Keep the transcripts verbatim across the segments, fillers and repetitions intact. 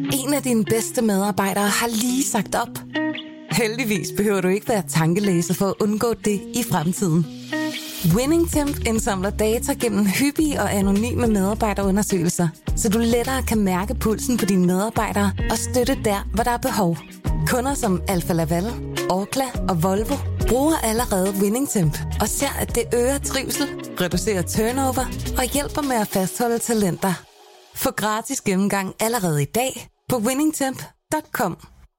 En af dine bedste medarbejdere har lige sagt op. Heldigvis behøver du ikke være tankelæser for at undgå det i fremtiden. WinningTemp indsamler data gennem hyppige og anonyme medarbejderundersøgelser, så du lettere kan mærke pulsen på dine medarbejdere og støtte der, hvor der er behov. Kunder som Alfa Laval, Orkla og Volvo bruger allerede WinningTemp og ser, at det øger trivsel, reducerer turnover og hjælper med at fastholde talenter. Få gratis gennemgang allerede i dag på winningtemp punktum com.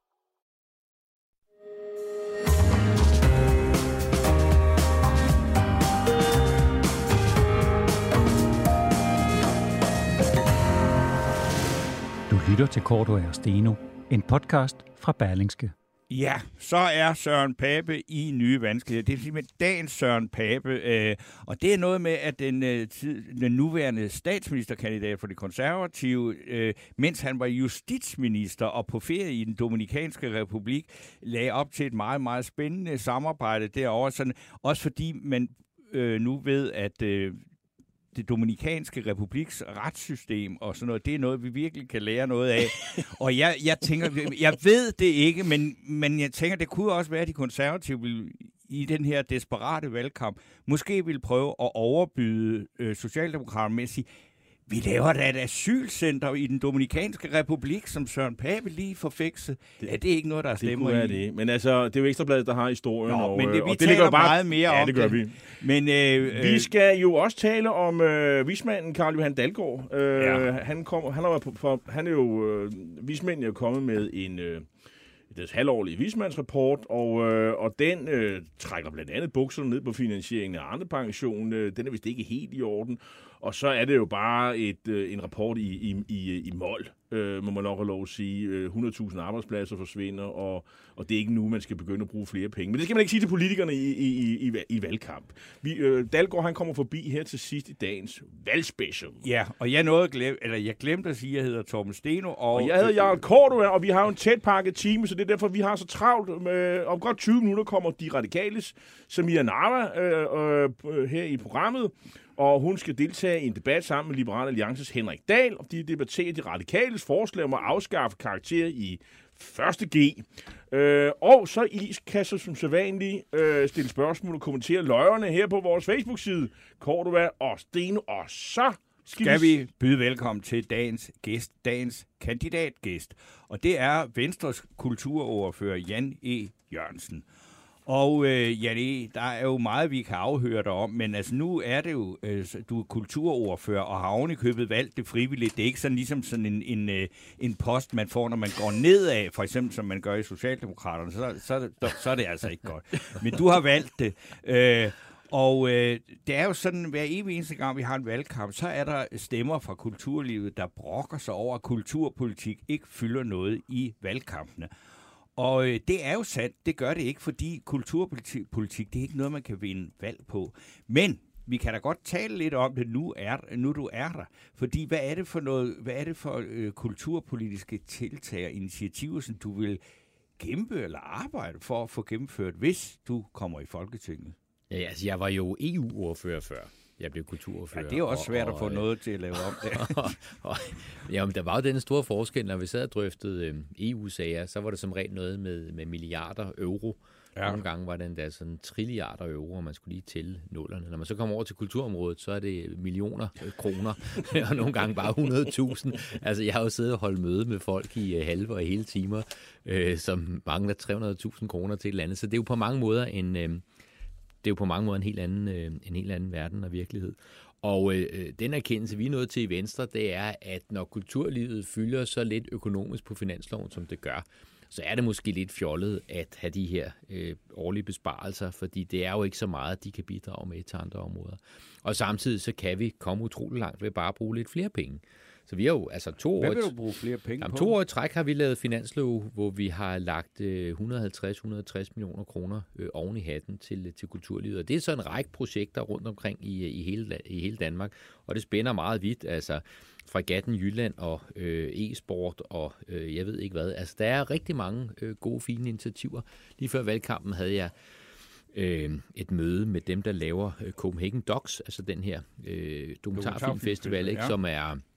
Du lytter til Cordua og Steno, en podcast fra Berlingske. Ja, så er Søren Pape i nye vanskeligheder. Det er simpelthen dagens Søren Pape, øh, og det er noget med, at den, øh, tid, den nuværende statsministerkandidat for de konservative, øh, mens han var justitsminister og på ferie i den Dominikanske Republik, lagde op til et meget, meget spændende samarbejde derovre. Sådan, også fordi man øh, nu ved, at øh, det Dominikanske Republiks retssystem og sådan noget, det er noget, vi virkelig kan lære noget af. Og jeg, jeg tænker, jeg ved det ikke, men, men jeg tænker, det kunne også være, at de konservative ville i den her desperate valgkamp måske ville prøve at overbyde øh, Socialdemokraterne med at sige, vi laver da et asylcenter i den Dominikanske Republik, som Søren Pape lige forfikset. Det, ja, det er ikke noget, der er stemmer i. Det. Men altså, det er jo Ekstrabladet, der har historien. Nå, og, men det, vi og taler det bare meget mere ja, om det. Gør det. Vi. Men, øh, vi skal jo også tale om øh, vismanden Carl Johan Dalgaard. Øh, ja. han, kom, han, er, for, han er jo, øh, vismanden er kommet med en... Øh, deres halvårlige vismandsrapport, og, øh, og den øh, trækker blandt andet bukserne ned på finansieringen af Arnepension. Øh, den er vist ikke helt i orden. Og så er det jo bare et, øh, en rapport i, i, i, i mål, øh, må man nok have lov at sige. hundrede tusind arbejdspladser forsvinder, og, og det er ikke nu, man skal begynde at bruge flere penge. Men det skal man ikke sige til politikerne i, i, i, i valgkamp. Vi, øh, Dalgaard, han kommer forbi her til sidst i dagens valgspecial. Ja, og jeg nåede glem, eller jeg glemte at sige, at jeg hedder Torben Steno. Og, og jeg hedder Jarl Cordua, og vi har jo en tæt pakket time, så det er derfor, vi har så travlt. Med, om godt tyve minutter kommer de radikales Samira Nawa øh, øh, her i programmet. Og hun skal deltage i en debat sammen med Liberal Alliances Henrik Dahl, og de debatterer de radikales forslag om at afskaffe karakter i første G. Øh, og så I kan så som sædvanligt øh, stille spørgsmål og kommentere løjerne her på vores Facebook-side, Cordua og Steno, og så skal, skal vi byde velkommen til dagens gæst, dagens kandidatgæst. Og det er Venstres kulturordfører Jan E. Jørgensen. Og øh, ja, det, der er jo meget, vi kan afhøre dig om, men altså nu er det jo, øh, du er kulturordfører og har oven i købet valgt det frivilligt. Det er ikke sådan ligesom sådan en, en, øh, en post, man får, når man går nedad, for eksempel som man gør i Socialdemokraterne, så, så, så, så er det altså ikke godt. Men du har valgt det. Øh, og øh, det er jo sådan, hver evig eneste gang, vi har en valgkamp, så er der stemmer fra kulturlivet, der brokker sig over, at kulturpolitik ikke fylder noget i valgkampene. Og øh, det er jo sandt, det gør det ikke, fordi kulturpolitik, politik, det er ikke noget, man kan vinde valg på. Men vi kan da godt tale lidt om det, nu, er, nu du er der. Fordi hvad er det for noget, hvad er det for øh, kulturpolitiske tiltag og initiativer, som du vil kæmpe eller arbejde for at få gennemført, hvis du kommer i Folketinget? Ja, altså jeg var jo E U-ordfører før. Jeg blev kulturordfører. Ja, det er jo også svært og, og, at få noget til at lave om det. og, og, jamen, der var jo den store forskel, når vi sad og drøftede øh, E U-sager, så var det som regel noget med, med milliarder euro. Ja. Nogle gange var den der sådan trilliarder euro, og man skulle lige tælle nullerne. Når man så kommer over til kulturområdet, så er det millioner øh, kroner, og nogle gange bare hundrede tusind. Altså, jeg har jo siddet og holdt møde med folk i øh, halve og hele timer, øh, som mangler tre hundrede tusind kroner til et eller andet. Så det er jo på mange måder en... Øh, Det er jo på mange måder en helt anden, øh, en helt anden verden og virkelighed. Og øh, den erkendelse, vi er nået til i Venstre, det er, at når kulturlivet fylder så lidt økonomisk på finansloven, som det gør, så er det måske lidt fjollet at have de her øh, årlige besparelser, fordi det er jo ikke så meget, de kan bidrage med til andre områder. Og samtidig så kan vi komme utrolig langt ved bare at bruge lidt flere penge. Så vi har jo altså to år... Hvad vil du bruge flere penge jamen, på? To år i træk har vi lavet finanslov, hvor vi har lagt øh, et hundrede og halvtreds til et hundrede og tres millioner kroner øh, oven i hatten til, til kulturlivet. Og det er så en række projekter rundt omkring i, i, hele, i hele Danmark, og det spænder meget vidt, altså Fregatten Jylland og øh, e-sport og øh, jeg ved ikke hvad. Altså der er rigtig mange øh, gode, fine initiativer. Lige før valgkampen havde jeg øh, et møde med dem, der laver øh, Copenhagen Docs, altså den her øh, dokumentarfilmfestival, ikke, ja. som er...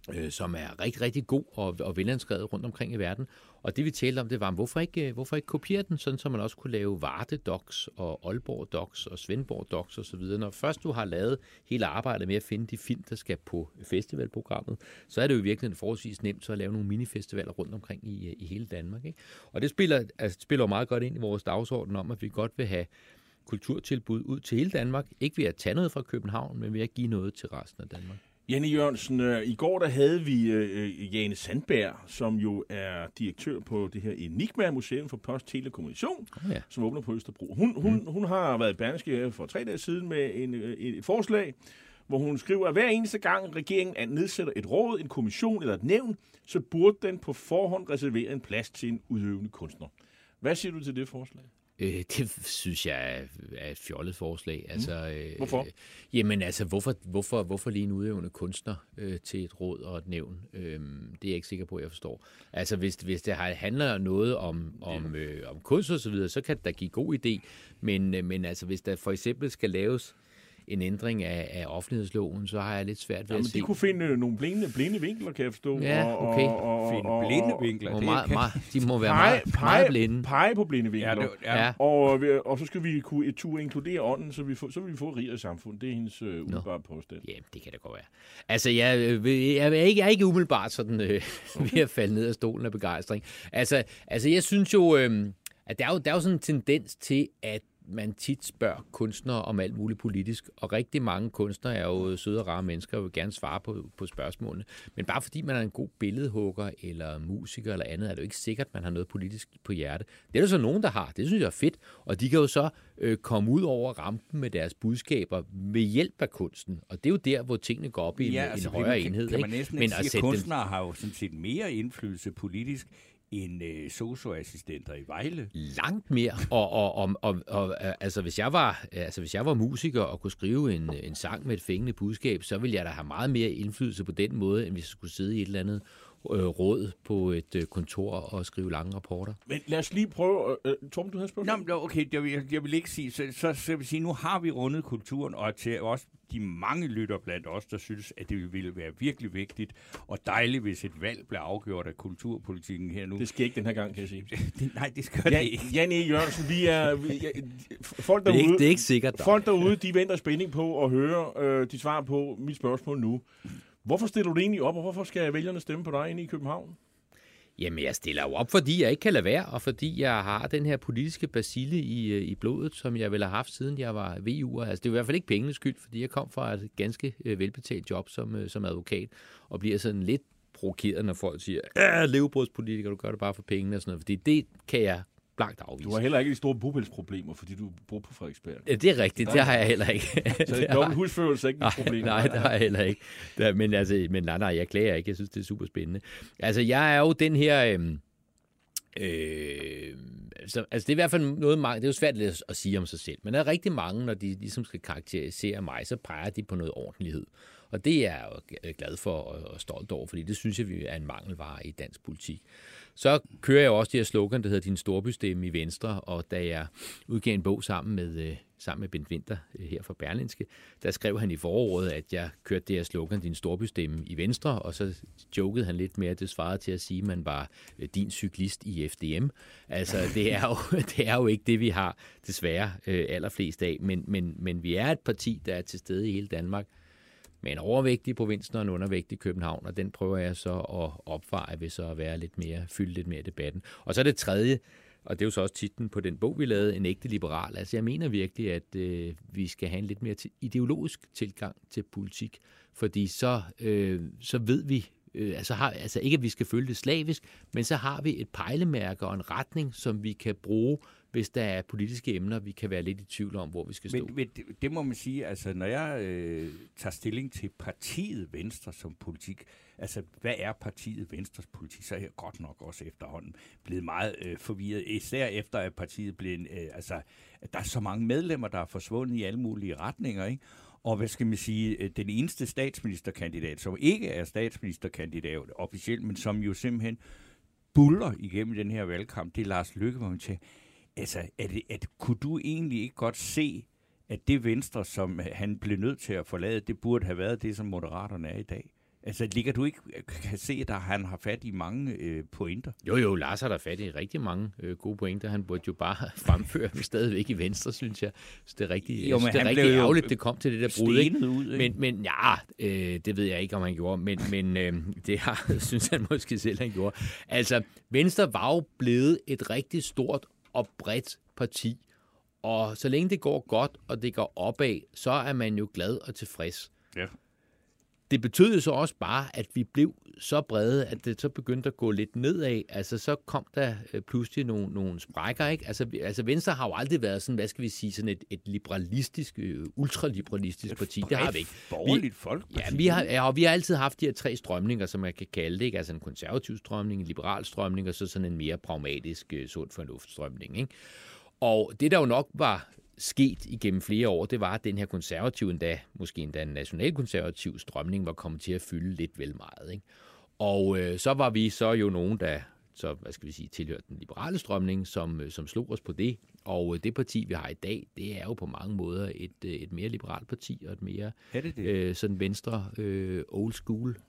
øh, som er rigtig, rigtig god og, og velanskrevet rundt omkring i verden. Og det vi talte om, det var, hvorfor ikke, hvorfor ikke kopiere den, sådan så man også kunne lave Varde Docs og Aalborg Docs og Svendborg Docs osv. Når først du har lavet hele arbejdet med at finde de film, der skal på festivalprogrammet, så er det jo virkelig forholdsvis nemt så at lave nogle minifestivaler rundt omkring i, i hele Danmark. Ikke? Og det spiller, altså, spiller jo meget godt ind i vores dagsorden om, at vi godt vil have kulturtilbud ud til hele Danmark. Ikke ved at tage noget fra København, men ved at give noget til resten af Danmark. Jan E. Jørgensen, øh, i går der havde vi øh, Jane Sandberg, som jo er direktør på det her Enigma Museum for Post, Telekommunikation, oh, ja. som åbner på Østerbro. Hun, hun, mm. hun har været i Berlingske for tre dage siden med en, et forslag, hvor hun skriver, at hver eneste gang regeringen nedsætter et råd, en kommission eller et nævn, så burde den på forhånd reservere en plads til en udøvende kunstner. Hvad siger du til det forslag? Øh, det synes jeg er et fjollet forslag. Altså, øh, hvorfor? Øh, jamen altså, hvorfor, hvorfor, hvorfor lige en udøvende kunstner øh, til et råd og et nævn? Øh, det er jeg ikke sikker på, at jeg forstår. Altså, hvis, hvis det handler noget om, om, øh, om kunst og så videre, så kan det da give god idé. Men, øh, men altså, hvis der for eksempel skal laves en ændring af, af offentlighedsloven, så har jeg lidt svært ved ja, at se. se. De kunne finde nogle blinde, blinde vinkler, kan jeg forstå. Ja, okay. Og, og, og, finde blinde vinkler. Og meget, meget, de må være pege, meget, pege, meget blinde. Pege på blinde vinkler. Ja, det, ja. Ja. Og, og så skal vi kunne et tur inkludere ånden, så vi, får, så vil vi få et rigere samfund. Det er hendes øh, umiddelbare påstand. Ja, det kan det godt være. Altså, jeg, jeg, er, ikke, jeg er ikke umiddelbart sådan øh, ved at falde ned af stolen af begejstring. Altså, altså jeg synes jo, øh, at der er jo, der er jo sådan en tendens til, at man tit spørger kunstnere om alt muligt politisk, og rigtig mange kunstnere er jo søde og rare mennesker og vil gerne svare på, på spørgsmålene. Men bare fordi man er en god billedhugger eller musiker eller andet, er det jo ikke sikkert, at man har noget politisk på hjerte. Det er der så nogen, der har. Det synes jeg er fedt, og de kan jo så øh, komme ud over rampen med deres budskaber ved hjælp af kunsten. Og det er jo der, hvor tingene går op i ja, en, altså, en højere kan, enhed. Kan man næsten Men ikke sige, at kunstnere dem... har jo sådan set mere indflydelse politisk end øh, socioassistenter i Vejle. Langt mere. Og, og, og, og, og altså, hvis jeg var, altså, hvis jeg var musiker og kunne skrive en, en sang med et fængende budskab, så ville jeg da have meget mere indflydelse på den måde, end hvis jeg skulle sidde i et eller andet øh, råd på et øh, kontor og skrive lange rapporter. Men lad os lige prøve... Øh, Torben, du havde spørgsmål? Nå, okay, jeg vil, jeg vil ikke sige... Så, så, så vil sige, nu har vi rundet kulturen, og til også de mange lytter blandt os, der synes, at det ville være virkelig vigtigt og dejligt, hvis et valg blev afgjort af kulturpolitikken her nu. Det skal ikke den her gang, kan jeg sige. det, nej, det skal ja, det ikke. Jan E. Jørgensen, vi er... Vi, ja, folk derude, det, er ikke, det er ikke sikkert. Folk derude, de venter spænding på at høre øh, de svar på mit spørgsmål nu. Hvorfor stiller du det egentlig op, og hvorfor skal vælgerne stemme på dig inde i København? Jamen, jeg stiller jo op, fordi jeg ikke kan lade være, og fordi jeg har den her politiske bacille i, i blodet, som jeg vel har haft, siden jeg var V U'er. Altså, det er i hvert fald ikke pengenes skyld, fordi jeg kom fra et ganske øh, velbetalt job som, øh, som advokat, og bliver sådan lidt provokeret, når folk siger, øh, levebrødspolitiker, du gør det bare for pengene og sådan noget, fordi det kan jeg blankt afvise. Du har heller ikke de store bopælsproblemer, fordi du bor på Frederiksberg. Ja, det er rigtigt, det har jeg heller ikke. Så det er dobbelt husførelse, ikke et problem. Nej, det har jeg heller ikke. Der, men, altså, men nej, nej, jeg klager ikke. Jeg synes, det er super spændende. Altså, jeg er jo den her... Øh, øh, så, altså, det er i hvert fald noget, mange, det er jo svært at, at sige om sig selv, men der er rigtig mange, når de ligesom skal karakterisere mig, så peger de på noget ordentlighed. Og det er jeg jo glad for og stolt over, fordi det synes jeg er en mangelvare i dansk politik. Så kører jeg også det her slogan, der hedder Din Storbystemme i Venstre, og da jeg udgav en bog sammen med, sammen med Bent Winther her fra Berlingske, der skrev han i foråret, at jeg kørte det her slogan Din Storbystemme i Venstre, og så jokede han lidt mere, at det svarede til at sige, at man var din cyklist i F D M. Altså, det er jo, det er jo ikke det, vi har desværre allerflest af, men, men, men vi er et parti, der er til stede i hele Danmark, med en overvægtig provinsen og en undervægtig København, og den prøver jeg så at opveje ved så at være lidt mere, fylde lidt mere i debatten. Og så det tredje, og det er jo så også titlen på den bog, vi lavede, En ægte liberal. Altså jeg mener virkelig, at øh, vi skal have en lidt mere ideologisk tilgang til politik, fordi så, øh, så ved vi, øh, altså, har, altså ikke at vi skal følge det slavisk, men så har vi et pejlemærke og en retning, som vi kan bruge, hvis der er politiske emner, vi kan være lidt i tvivl om, hvor vi skal stå. Men, men det, det må man sige, altså når jeg øh, tager stilling til partiet Venstre som politik, altså hvad er partiet Venstres politik, så er jeg godt nok også efterhånden blevet meget øh, forvirret, især efter at partiet blev, øh, altså at der er så mange medlemmer, der er forsvundet i alle mulige retninger, ikke? Og hvad skal man sige, den eneste statsministerkandidat, som ikke er statsministerkandidat officielt, men som jo simpelthen buller igennem den her valgkamp, det er Lars Løkke, hvor man siger, altså, er det, at, kunne du egentlig ikke godt se, at det Venstre, som han blev nødt til at forlade, det burde have været det, som Moderaterne er i dag? Altså, ligger du ikke, kan se, at han har fat i mange øh, pointer? Jo, jo, Lars har der fat i rigtig mange øh, gode pointer. Han burde jo bare fremføre dem stadigvæk i Venstre, synes jeg. Så det er rigtig, jo, synes, det er rigtig ærgerligt, det kom til det der brud, ikke? Ud, ikke? Men, men ja, øh, det ved jeg ikke, om han gjorde, men, men øh, det har, synes han måske selv, han gjorde. Altså, Venstre var jo blevet et rigtig stort og bredt parti, og så længe det går godt, og det går opad, så er man jo glad og tilfreds. Ja. Det betød jo så også bare, at vi blev så brede, at det så begyndte at gå lidt nedad. Altså, så kom der pludselig nogle, nogle sprækker, ikke? Altså, altså, Venstre har jo aldrig været sådan, hvad skal vi sige, sådan et, et liberalistisk, ultraliberalistisk parti. Det har vi ikke. Borgerligt folk. Ja, vi har, ja, og vi har altid haft de her tre strømninger, som man kan kalde det, ikke? Altså en konservativ strømning, en liberal strømning, og så sådan en mere pragmatisk, sund fornuftstrømning, ikke? Og det, der jo nok var sket igennem flere år, det var, at den her konservative endda, måske endda en nationalkonservativ strømning, var kommet til at fylde lidt vel meget, ikke? Og øh, så var vi så jo nogen, der så, hvad skal vi sige, tilhørte den liberale strømning, som, som slog os på det. Og det parti, vi har i dag, det er jo på mange måder et, et mere liberalt parti, og et mere det det? Øh, sådan venstre øh, old school,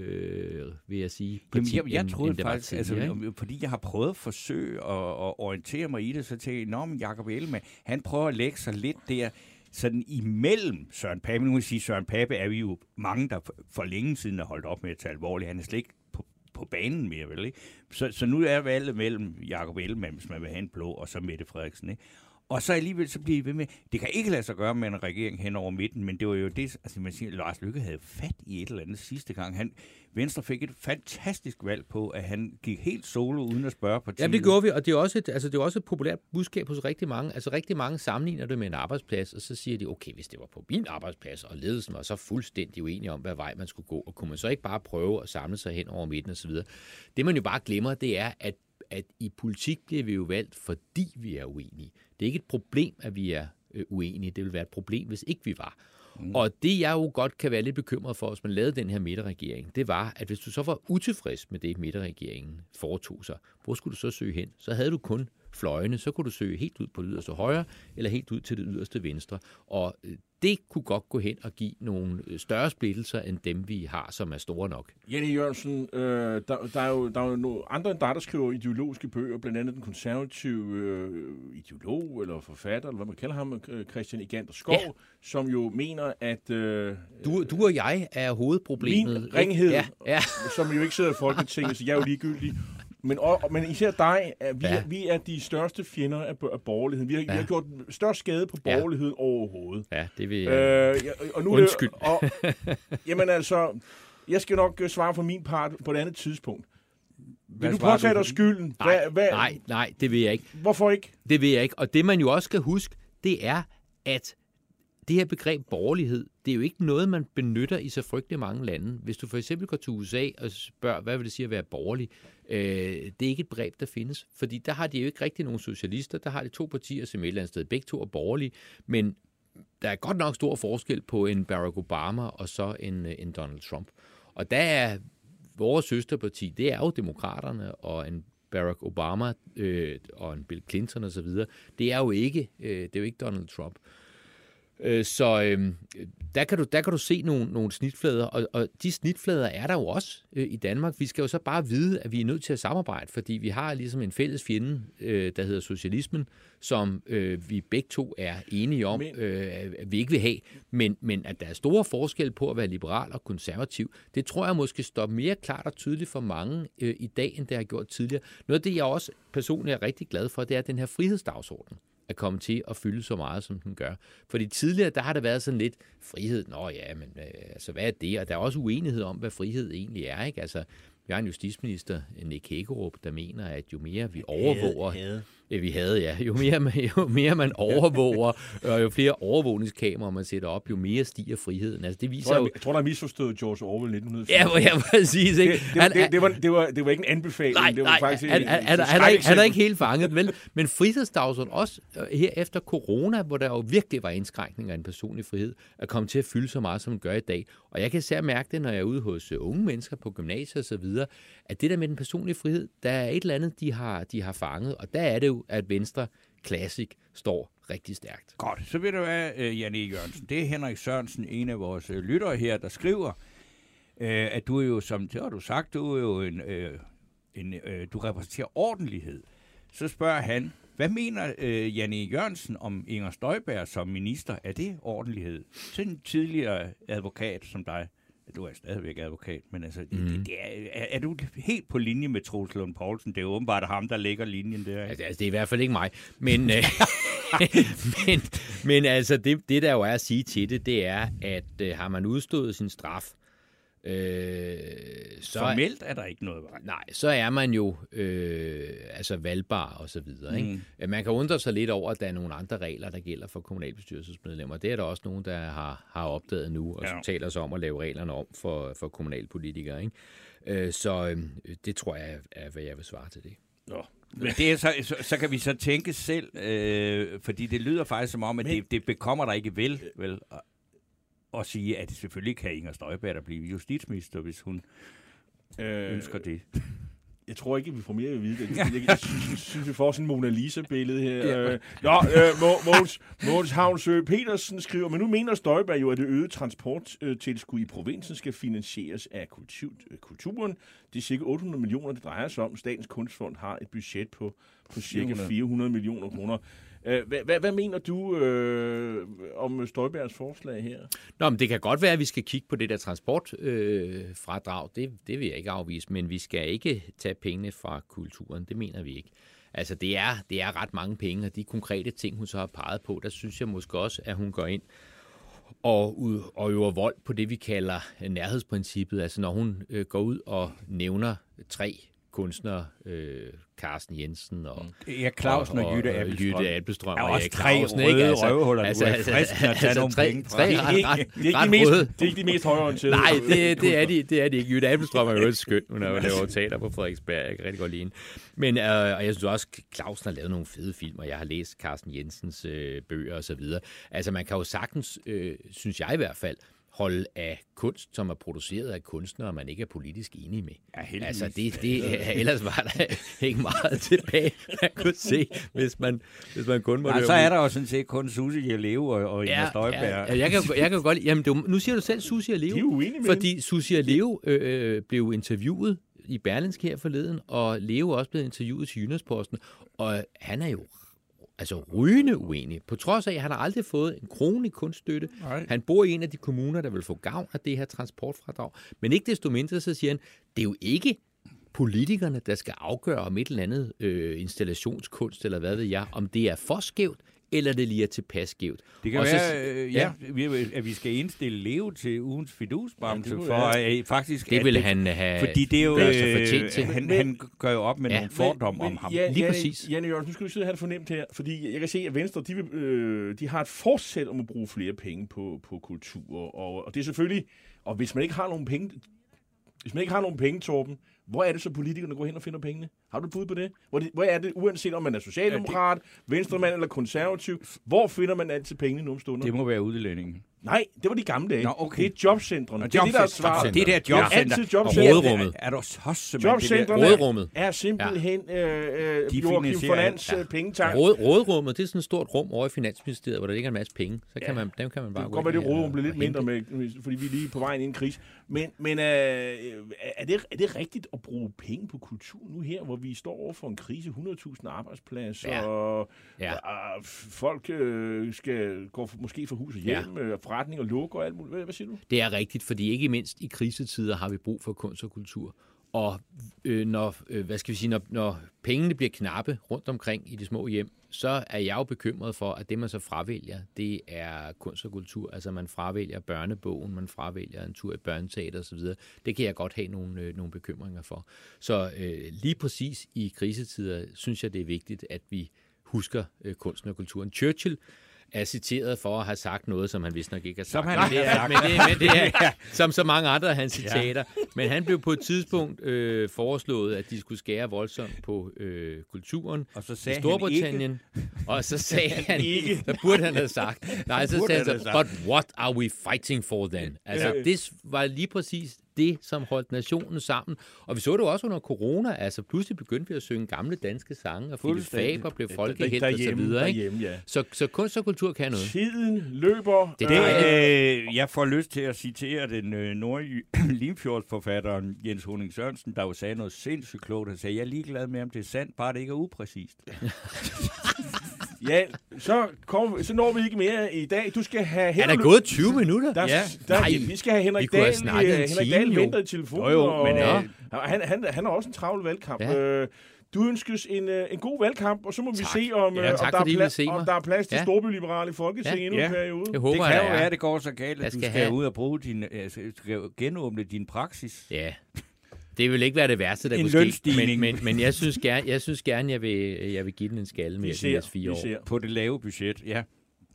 øh, vil jeg sige, parti. Jamen, jeg, jeg end, troede end faktisk, tidligere, altså, fordi jeg har prøvet at forsøge at, at orientere mig i det, så tænkte jeg, nå, men Jacob Ellemann, han prøver at lægge sig lidt der, sådan imellem Søren Pape. Nu må jeg sige, Søren Pape er vi jo mange, der for længe siden har holdt op med at tage alvorligt. Han er slet ikke på, på banen mere, vel, ikke? Så, så nu er valget mellem Jacob Ellemann, hvis man vil have en blå, og så Mette Frederiksen, ikke? Og så alligevel så bliver I ved med, det kan ikke lade sig gøre med en regering hen over midten, men det var jo det, altså man siger, Lars Løkke havde fat i et eller andet sidste gang. Han, Venstre fik et fantastisk valg på, at han gik helt solo uden at spørge partiet. Jamen det gjorde vi, og det er også et, altså det er også et populært budskab hos rigtig mange. Altså rigtig mange sammenligner det med en arbejdsplads, og så siger de, okay, hvis det var på min arbejdsplads, og ledelsen var så fuldstændig uenige om, hvad vej man skulle gå, og kunne man så ikke bare prøve at samle sig hen over midten osv. Det man jo bare glemmer, det er, at at i politik bliver vi jo valgt, fordi vi er uenige. Det er ikke et problem, at vi er øh, uenige. Det ville være et problem, hvis ikke vi var. Mm. Og det, jeg jo godt kan være lidt bekymret for, hvis man lavede den her midterregering, det var, at hvis du så var utilfreds med det, midterregeringen foretog sig, hvor skulle du så søge hen? Så havde du kun fløjene, så kunne du søge helt ud på det yderste højre, eller helt ud til det yderste venstre. Og det kunne godt gå hen og give nogle større splittelser, end dem vi har, som er store nok. Jan E. Jørgensen, øh, der, der er jo, der er jo nogle andre end dig, der skriver ideologiske bøger, blandt andet den konservative øh, ideolog, eller forfatter, eller hvad man kalder ham, Christian Igander Skov, ja. Som jo mener, at Øh, du, du og jeg er hovedproblemet. Min ringhed, ja, ja. som jo ikke sidder i Folketinget, så jeg er jo ligegyldig. Men, og, men især dig, er, vi, ja. er, vi er de største fjender af, af borgerligheden. Vi har, ja. vi har gjort størst skade på borgerligheden ja. overhovedet. Ja, det vil jeg... Øh, ja, og nu Undskyld. Det, og, jamen altså, jeg skal nok svare for min part på et andet tidspunkt. Vil du påtage dig skylden? Nej, hvad, hvad? nej, nej, det vil jeg ikke. Hvorfor ikke? Det vil jeg ikke. Og det man jo også skal huske, det er, at det her begreb borgerlighed, det er jo ikke noget, man benytter i så frygtelig mange lande. Hvis du for eksempel går til U S A og spørger, hvad vil det sige at være borgerlig, øh, det er ikke et begreb, der findes. Fordi der har de jo ikke rigtig nogen socialister. Der har de to partier, som et eller andet sted begge to er borgerlige. Men der er godt nok stor forskel på en Barack Obama og så en, en Donald Trump. Og der er vores søsterparti, det er jo demokraterne, og en Barack Obama øh, og en Bill Clinton osv., det er jo ikke, øh, det er jo ikke Donald Trump. Så øh, der, kan du, der kan du se nogle, nogle snitflader, og, og de snitflader er der jo også øh, i Danmark. Vi skal jo så bare vide, at vi er nødt til at samarbejde, fordi vi har ligesom en fælles fjende, øh, der hedder socialismen, som øh, vi begge to er enige om, øh, at vi ikke vil have. Men, men at der er store forskel på at være liberal og konservativ, det tror jeg måske står mere klart og tydeligt for mange øh, i dag, end det har gjort tidligere. Noget af det, jeg også personligt er rigtig glad for, det er den her frihedsdagsorden at komme til at fylde så meget, som den gør. Fordi tidligere, der har der været sådan lidt frihed. Nå ja, men øh, altså, hvad er det? Og der er også uenighed om, hvad frihed egentlig er, ikke? Altså, vi har en justitsminister, Nick Hækkerup, der mener, at jo mere vi overvåger... Havde, havde. Ja, vi havde, ja. Jo mere man, jo mere man overvåger, og jo flere overvågningskameraer man sætter op, jo mere stiger friheden. Altså, det viser jeg, tror, jo... jeg tror, der er misforstået George Orwell nitten firs. Ja, ja, præcis. Ikke? Det, det, han, det, det, var, det, var, det var ikke en anbefaling. Nej, det var nej, faktisk han, en, han, en, han, en han, er ikke, han er ikke helt fanget, vel? Men frihedsdagsorden også her efter corona, hvor der jo virkelig var indskrænkninger af en personlig frihed, at komme til at fylde så meget, som den gør i dag. Og jeg kan især mærke det, når jeg er ude hos unge mennesker på gymnasier og så videre, at det der med den personlige frihed, der er et eller andet, de har, de har fanget, og der er det jo, at Venstre Classic står rigtig stærkt. Godt, så vil det være, uh, Jan E. Jørgensen. Det er Henrik Sørensen, en af vores uh, lyttere her, der skriver, øh, at du er jo, som det har du sagt, du er jo en, øh, en øh, du repræsenterer ordentlighed. Så spørger han, hvad mener øh, Jan E. Jørgensen om Inger Støjberg som minister? Er det ordentlighed? Til en tidligere advokat som dig. Du er stadigvæk advokat, men altså, mm. det, det er, er, er du helt på linje med Troels Lund Poulsen? Det er åbenbart ham, der lægger linjen der. Altså, altså, det er i hvert fald ikke mig. Men, øh, men, men altså, det, det der jo er at sige til det, det er, at øh, har man udstået sin straf, Øh, så formelt er der ikke noget vej. Nej, så er man jo øh, altså valgbar og så videre. Ikke? Mm. Man kan undre sig lidt over, at der er nogle andre regler, der gælder for kommunalbestyrelsesmedlemmer. Det er der også nogen, der har, har opdaget nu, og ja. som taler sig om at lave reglerne om for, for kommunalpolitikere. Ikke? Øh, så øh, det tror jeg er, hvad jeg vil svare til det. Nå. Men det er så, så, så kan vi så tænke selv, øh, fordi det lyder faktisk som om, at Men... det, det bekommer dig ikke vel, vel og sige, at selvfølgelig kan Inger Støjberg der blive justitsminister, hvis hun øh, ønsker det. Jeg tror ikke, vi får mere at vide. Jeg, jeg, jeg synes, synes, vi får sådan en Mona Lisa-billede her. Ja. Nå, øh, Mogens, Mogens Havnsø Petersen skriver, men nu mener Støjberg jo, at det øgede transporttilskud i provinsen skal finansieres af kultur, kulturen. Det er cirka otte hundrede millioner, det drejer sig om. Statens Kunstfond har et budget på, på cirka fire hundrede millioner kroner. Hvad, hvad, hvad mener du øh, om Støjbergs forslag her? Nå, men det kan godt være, at vi skal kigge på det der transportfradrag. Øh, det, det vil jeg ikke afvise, men vi skal ikke tage pengene fra kulturen. Det mener vi ikke. Altså, det er, det er ret mange penge, og de konkrete ting, hun så har peget på, der synes jeg måske også, at hun går ind og, og øver vold på det, vi kalder nærhedsprincippet. Altså, når hun øh, går ud og nævner tre kunstnere, øh, Carsten Jensen og ja, Clausen og, og, og Jytte Abelstrøm. Jytte Abelstrøm og og også tre røde altså, røvhuller, altså, du er fristen at tage nogle penge fra. Det er ikke de mest højreorienterede. Nej, det, det, er de, det er de ikke. Jytte Abelstrøm er jo et skønt. Hun har jo lavet teater på Frederiksberg. Jeg kan rigtig godt lide hende. Men, øh, og jeg synes også, Clausen har lavet nogle fede filmer. Jeg har læst Carsten Jensens øh, bøger og så videre. Altså, man kan jo sagtens, øh, synes jeg i hvert fald, holde af kunst, som er produceret af kunstnere, man ikke er politisk enig med. Ja, altså, det, det, ellers var der ikke meget tilbage, man kunne se, hvis man, hvis man kun må... Nej, så er der jo sådan set kun Susie og Leo og, og Inger ja, Støjberg. Ja, jeg, kan, jeg kan godt... Jamen, det, nu siger du selv Susie og Leo. De er uenige med fordi Susie og Leo øh, blev interviewet i Berlingske her forleden, og Leo er også blevet interviewet til Jyllandsposten, og han er jo altså rygende uenig. På trods af, at han har aldrig fået en krone i kunststøtte. Nej. Han bor i en af de kommuner, der vil få gavn af det her transportfradrag. Men ikke desto mindre, så siger han, det er jo ikke politikerne, der skal afgøre om et eller andet øh, installationskunst, eller hvad ved jeg, om det er for skævt, eller det lige er tilpas skævt. Det kan og være, så, øh, ja, ja, at vi skal indstille Leo til ugens fidusbamse, ja, for øh, faktisk... Det vil han have... Fordi det er jo... Øh, han, han gør jo op med ja, nogle fordomme om ham. Ja, lige præcis. Janne Jørgensen, nu skal vi sidde her fornemt her, fordi jeg kan se, at Venstre, de, vil, øh, de har et forsæt om at bruge flere penge på, på kultur, og, og det er selvfølgelig... Og hvis man ikke har nogen penge... Hvis man ikke har nogen penge, Torben, hvor er det så politikerne går hen og finder pengene? Har du et bud på det? Hvor, det, hvor er det, uanset om man er socialdemokrat, venstremand eller konservativ, hvor finder man altid pengene nogle stunder? Det må være udlændingen. Nej, det var de gamle dage. Nå, okay. Det er jobcentrene. Det er det, der er svaret. Det der jobcenter. Ja, jobcenter. Og rådrummet. Er, er du så simpelthen jobcentrene rådrummet. er simpelthen øh, øh, Joachim Fornans ja. pengetank. Råd, rådrummet, det er sådan et stort rum over i Finansministeriet, hvor der ligger en masse penge. Så kan ja. man, dem kan man bare det gå ind. Det kan godt være, det rådrum bliver lidt mindre, med, fordi vi er lige på vejen ind i en krise. Men, men øh, er, det, er det rigtigt at bruge penge på kultur nu her, hvor vi står over for en krise, hundrede tusind arbejdspladser, ja. og ja. Øh, folk øh, skal gå for, måske fra hus og hjem, ja. forretninger lukker og alt muligt. Hvad, hvad siger du? Det er rigtigt, fordi ikke mindst i krisetider har vi brug for kunst og kultur. Og øh, når, øh, hvad skal vi sige, når, når pengene bliver knappe rundt omkring i de små hjem, så er jeg jo bekymret for, at det man så fravælger, det er kunst og kultur. Altså man fravælger børnebogen, man fravælger en tur i børneteater osv. Det kan jeg godt have nogle, øh, nogle bekymringer for. Så øh, lige præcis i krisetider synes jeg, det er vigtigt, at vi husker øh, kunsten og kulturen. Churchill er citeret for at have sagt noget, som han vist nok ikke har sagt. Som han ikke har sagt. Men det, men det er, som så mange andre af hans citater. Ja. Men han blev på et tidspunkt øh, foreslået, at de skulle skære voldsomt på øh, kulturen og så sagde i Storbritannien. Og så sagde han, ikke. Så burde han have sagt. Nej, så sagde han så, but what are we fighting for then? Altså, ja. Det var lige præcis det, som holdt nationen sammen. Og vi så det jo også under corona, altså pludselig begyndte vi at synge gamle danske sange, og Philip Faber blev folkehelt og så videre. Ikke? Ja. Så, så kunst og kultur kan noget. Tiden løber. Det, Det, øh, jeg får lyst til at citere den øh, nordjy-limfjordsforfatteren Jens Honing Sørensen, der jo sagde noget sindssygt klogt. Han sagde, jeg er ligeglad med, om det er sandt, bare det ikke er upræcist. Ja, så, kom, så når vi ikke mere i dag. Du skal have... Er der gået tyve minutter? Der, Ja. der, Nej, vi skal have Henrik vi kunne have Dahl. snakket en Henrik time, Dahl jo. venter i telefonen. Jo, jo, og, men, og, øh, han, han, han har også en travl valgkamp. Ja. Øh, du ønskes en, øh, en god valgkamp, og så må vi Tak. se, om, Ja, øh, tak, om, der, fordi I er vil se plads, om mig. der er plads til Ja. storbyliberale i Folketinget Ja. endnu en Ja. periode. Jeg håber, Det kan at jo der være, er. at det går så galt, Jeg at du skal skal have- ud og bruge din, altså, skal genåbne din praksis. Ja, det vil ikke være det værste, der En kunne ske. lønstigning. Men, men, men jeg synes gerne, jeg, synes gerne jeg, vil, jeg vil give den en skalle Vi med de ser, næste fire vi år. ser. På det lave budget, ja.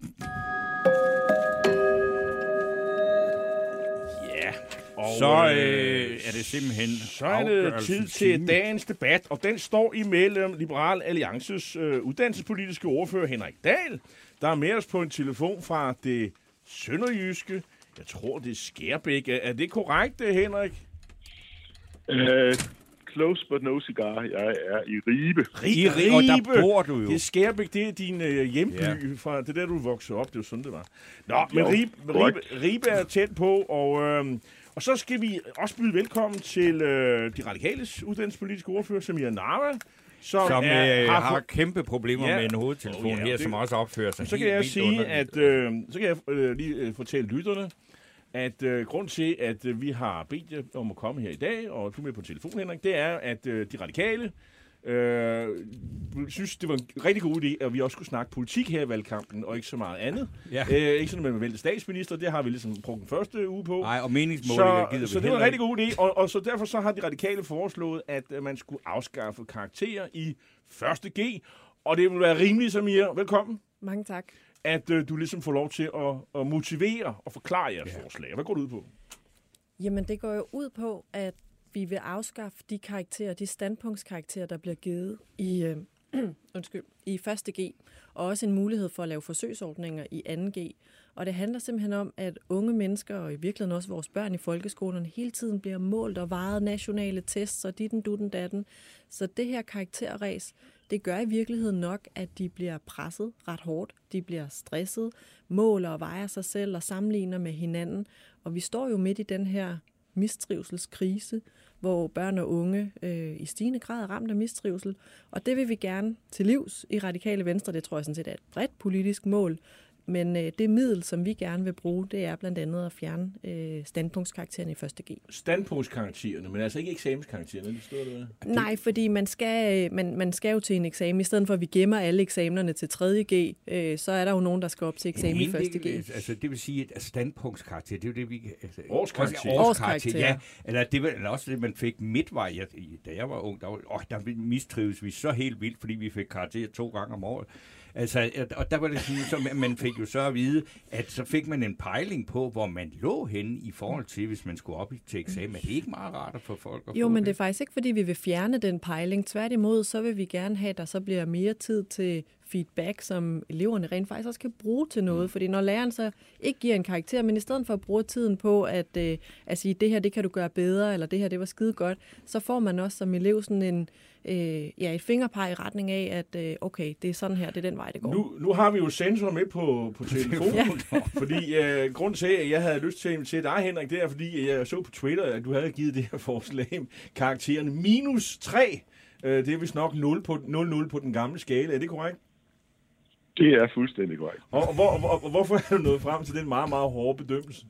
Ja. Og, Så øh, er det simpelthen Så er det tid afgørelsens til time. dagens debat, og den står imellem Liberal Alliances øh, uddannelsespolitiske ordfører Henrik Dahl, der er med os på en telefon fra det sønderjyske. Jeg tror, det er Skærbæk. Er det korrekt, Henrik? Uh, close but no cigar. Jeg er i Ribe. I Ribe, og der bor du jo. Det er Skærbæk, det er din øh, hjemby. Ja. Fra, det er der, du voksede op. Det er jo sådan, det var. Nå, men Jo, Ribe, korrekt. Ribe, Ribe er tæt på, og, øh, og så skal vi også byde velkommen til øh, de radikales uddannelsespolitiske ordfører, Samira Nawa, som, Som er, øh, har, har har kæmpe problemer Ja. med en hovedtelefon Oh, ja, her, det- som også opfører sig så kan helt jeg vildt sige, underligt. at øh, så kan jeg øh, lige øh, fortælle lytterne, at øh, grund til, at øh, vi har bedt jer om at komme her i dag, og du er med på telefon, Henrik, det er, at øh, de radikale øh, synes, det var en rigtig god idé, at vi også skulle snakke politik her i valgkampen, og ikke så meget andet. Ja. Øh, ikke sådan, at man vælger statsminister, det har vi ligesom brugt den første uge på. Nej, og meningsmålinger Så, gider så vi det var en heller rigtig ikke. god idé, og, og så derfor så har de radikale foreslået, at øh, man skulle afskaffe karakterer i første G, og det vil være rimeligt, Samir. Velkommen. Mange tak. At øh, du ligesom får lov til at, at motivere og forklare jeres ja. forslag. Hvad går det ud på? Jamen, det går jo ud på, at vi vil afskaffe de karakterer, de standpunktskarakterer, der bliver givet i, øh, undskyld, i første G, og også en mulighed for at lave forsøgsordninger i anden G. Og det handler simpelthen om, at unge mennesker, og i virkeligheden også vores børn i folkeskolerne, hele tiden bliver målt og vejet nationale tests, og ditten, dutten, datten. Så det her karakterræs, det gør i virkeligheden nok, at de bliver presset ret hårdt. De bliver stresset, måler og vejer sig selv og sammenligner med hinanden. Og vi står jo midt i den her mistrivselskrise, hvor børn og unge øh, i stigende grad er ramt af mistrivsel. Og det vil vi gerne til livs i Radikale Venstre. Det tror jeg sådan set er et bredt politisk mål. Men øh, det middel, som vi gerne vil bruge, det er blandt andet at fjerne øh, standpunktskaraktererne i første G. Standpunktskaraktererne, men altså ikke eksamenskaraktererne, det står det. Nej, fordi man skal, øh, man, man skal jo til en eksamen. I stedet for, at vi gemmer alle eksamenerne til tredje G, øh, så er der jo nogen, der skal op til eksamen i første G. Altså, det vil sige, at standpunktskarakter, det er jo det, vi... Altså, Årskarakter. Årskarakter, ja. Årskarakter. Eller det var eller også det, man fik midtvej. Jeg, da jeg var ung, der, var, åh, der mistrives vi så helt vildt, fordi vi fik karakter to gange om året. Altså, og der var det sådan, så man fik jo så at vide, at så fik man en pejling på, hvor man lå henne i forhold til, hvis man skulle op til eksamen. Er det ikke meget rart at få folk at Jo, få men det er faktisk ikke, fordi vi vil fjerne den pejling. Tværtimod, så vil vi gerne have, at der så bliver mere tid til feedback, som eleverne rent faktisk også kan bruge til noget. Mm. Fordi når læreren så ikke giver en karakter, men i stedet for at bruge tiden på at, øh, at sige, det her, det kan du gøre bedre, eller det her, det var skide godt, så får man også som elev sådan en, øh, ja, et fingerpeg i retning af, at øh, okay, det er sådan her, det er den vej, det går. Nu, nu har vi jo sensor med på, på telefonen, ja. fordi øh, grund til, at jeg havde lyst til at invitere dig, Henrik, det er, fordi jeg så på Twitter, at du havde givet det her forslag karakteren minus tre. Øh, det er vist nok nul på, nul nul på den gamle skala. Er det korrekt? Det er fuldstændig korrekt. Og, og, hvor, hvor, hvorfor er du nået frem til den meget, meget hårde bedømmelse?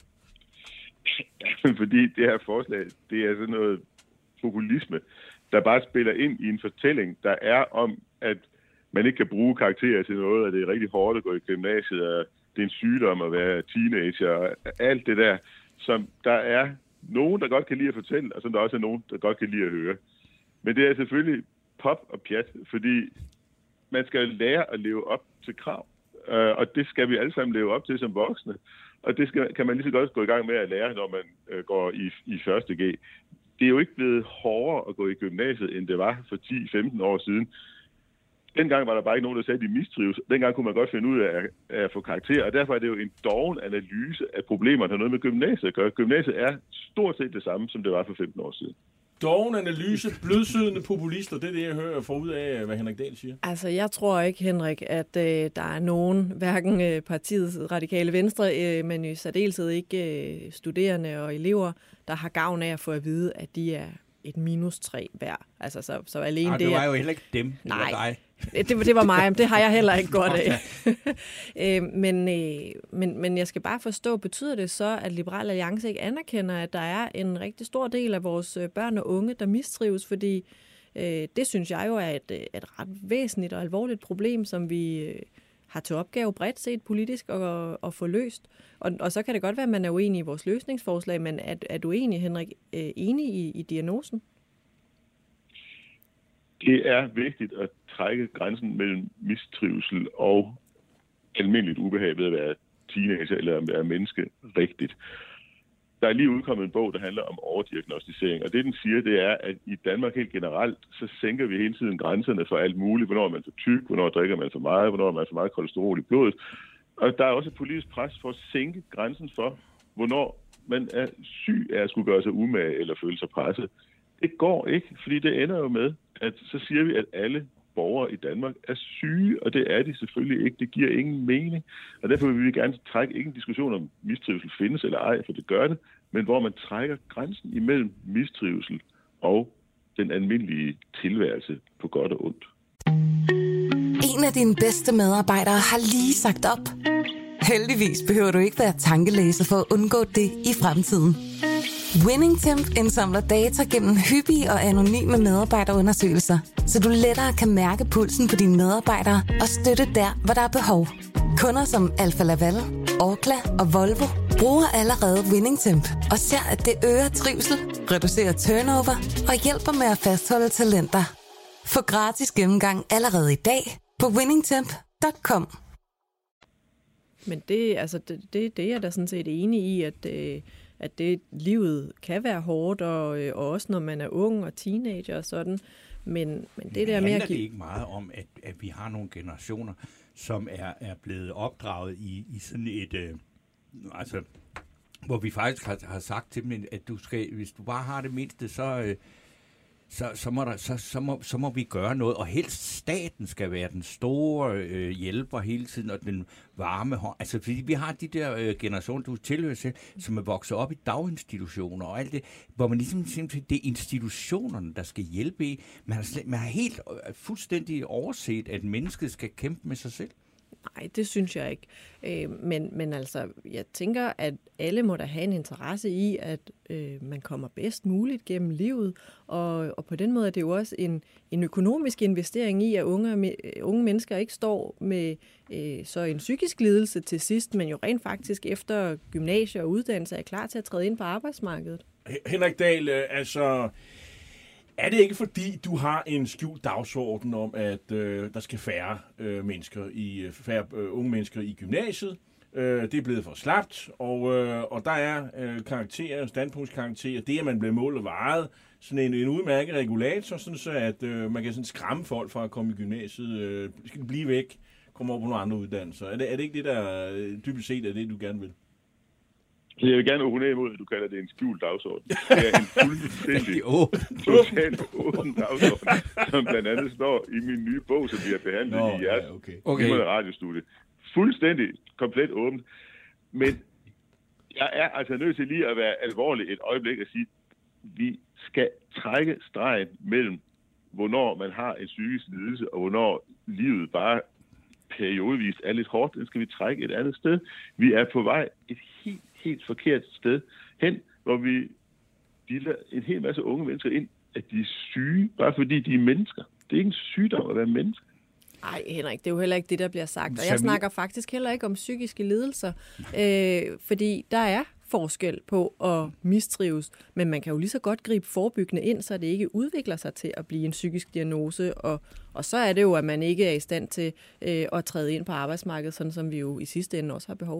Fordi det her forslag, det er sådan noget populisme, der bare spiller ind i en fortælling, der er om, at man ikke kan bruge karakterer til noget, og det er rigtig hårdt at gå i gymnasiet, og det er en sygdom at være teenager, og alt det der, som der er nogen, der godt kan lide at fortælle, og som der også er nogen, der godt kan lide at høre. Men det er selvfølgelig pop og pjat, fordi man skal lære at leve op til krav, og det skal vi alle sammen leve op til som voksne. Og det skal, kan man lige så godt gå i gang med at lære, når man øh, går i, i første G. Det er jo ikke blevet hårdere at gå i gymnasiet, end det var for ti til femten år siden. Dengang var der bare ikke nogen, der sagde, at de mistrives. Dengang kunne man godt finde ud af at, at få karakter, og derfor er det jo en doven analyse af problemer, der har noget med gymnasiet at gøre. Gymnasiet er stort set det samme, som det var for femten år siden. Doven analyse, blødsydende populister, det er det, jeg hører for ud af, hvad Henrik Dahl siger. Altså, jeg tror ikke, Henrik, at øh, der er nogen, hverken øh, partiets Radikale Venstre, øh, men i særdeleshed ikke øh, studerende og elever, der har gavn af at få at vide, at de er et minus tre hver. Altså, så, så alene Ej, det... det var jo heller ikke dem, det Nej, var dig. Det, det var mig, men det har jeg heller ikke godt af. øh, men, øh, men, men jeg skal bare forstå, betyder det så, at Liberal Alliance ikke anerkender, at der er en rigtig stor del af vores børn og unge, der mistrives? Fordi øh, det synes jeg jo er et, et ret væsentligt og alvorligt problem, som vi øh, har til opgave bredt set politisk at, at få løst. Og, og så kan det godt være, at man er uenig i vores løsningsforslag, men er, er du enig, Henrik, øh, enig i, i diagnosen? Det er vigtigt at trække grænsen mellem mistrivsel og almindeligt ubehag ved at være teenager eller at være menneske rigtigt. Der er lige udkommet en bog, der handler om overdiagnostisering, og det den siger, det er, at i Danmark helt generelt, så sænker vi hele tiden grænserne for alt muligt. Hvornår er man for tyk, hvornår drikker man for meget, hvornår er man for meget kolesterol i blodet. Og der er også et politisk pres for at sænke grænsen for, hvornår man er syg af at skulle gøre sig umage eller føle sig presset. Det går ikke, fordi det ender jo med, at så siger vi, at alle borgere i Danmark er syge, og det er de selvfølgelig ikke. Det giver ingen mening, og derfor vil vi gerne trække ikke en diskussion om mistrivsel findes eller ej, for det gør det, men hvor man trækker grænsen imellem mistrivsel og den almindelige tilværelse på godt og ondt. En af dine bedste medarbejdere har lige sagt op. Heldigvis behøver du ikke være tankelæser for at undgå det i fremtiden. WinningTemp indsamler data gennem hyppige og anonyme medarbejderundersøgelser, så du lettere kan mærke pulsen på dine medarbejdere og støtte der, hvor der er behov. Kunder som Alfa Laval, Orkla og Volvo bruger allerede WinningTemp og ser, at det øger trivsel, reducerer turnover og hjælper med at fastholde talenter. Få gratis gennemgang allerede i dag på winningtemp punktum com. Men det, altså, det, det, det er jeg da sådan set enig i, at... Øh at det livet kan være hårdt, og, og også når man er ung og teenager og sådan. Men, men det der med at handler give... det ikke meget om, at, at vi har nogle generationer, som er, er blevet opdraget i, i sådan et... Øh, altså, hvor vi faktisk har, har sagt til dem, at du skal, hvis du bare har det mindste, så... Øh, Så, så, må der, så, så, må, så må vi gøre noget, og helst staten skal være den store øh, hjælper hele tiden, og den varme hånd. Altså, fordi vi har de der øh, generationer, du tilhører selv, som er vokset op i daginstitutioner og alt det, hvor man ligesom simpelthen, det er institutionerne, der skal hjælpe i. Man har, slet, man har helt øh, fuldstændig overset, at mennesket skal kæmpe med sig selv. Nej, det synes jeg ikke. Øh, men, men altså, jeg tænker, at alle må da have en interesse i, at øh, man kommer bedst muligt gennem livet. Og, og på den måde er det jo også en, en økonomisk investering i, at unge, unge mennesker ikke står med øh, så en psykisk lidelse til sidst, men jo rent faktisk efter gymnasie og uddannelse er klar til at træde ind på arbejdsmarkedet. Henrik Dahl, altså... Er det ikke fordi, du har en skjult dagsorden om, at øh, der skal færre øh, mennesker i færre øh, unge mennesker i gymnasiet? Øh, det er blevet for slapt, og, øh, og der er øh, karakterer, standpunktskarakterer, det at man bliver målt og vejet, sådan en, en udmærket regulator, sådan så at øh, man kan sådan skræmme folk fra at komme i gymnasiet, øh, skal blive væk, komme over på nogle andre uddannelser. Er det, er det ikke det, der øh, dybest set er det, du gerne vil? Jeg vil gerne opponere imod, at du kalder det en skjult dagsorden. Det er en fuldstændig totalt åben dagsorden, som blandt andet står i min nye bog, som vi har behandlet Nå, i jeres ja, okay. Okay. radiostudie. Fuldstændig komplet åbent. Men jeg er altså nødt til lige at være alvorlig et øjeblik og sige, at vi skal trække stregen mellem, hvornår man har en psykisk lidelse, og hvornår livet bare periodevist er lidt hårdt. Den skal vi trække et andet sted. Vi er på vej et helt helt forkert sted hen, hvor vi bilder en hel masse unge mennesker ind, at de er syge, bare fordi de er mennesker. Det er ikke en sygdom at være menneske. Nej, Henrik, det er jo heller ikke det, der bliver sagt. Og jeg snakker faktisk heller ikke om psykiske lidelser, øh, fordi der er forskel på at mistrives, men man kan jo lige så godt gribe forebyggende ind, så det ikke udvikler sig til at blive en psykisk diagnose, og, og så er det jo, at man ikke er i stand til øh, at træde ind på arbejdsmarkedet, sådan som vi jo i sidste ende også har behov for.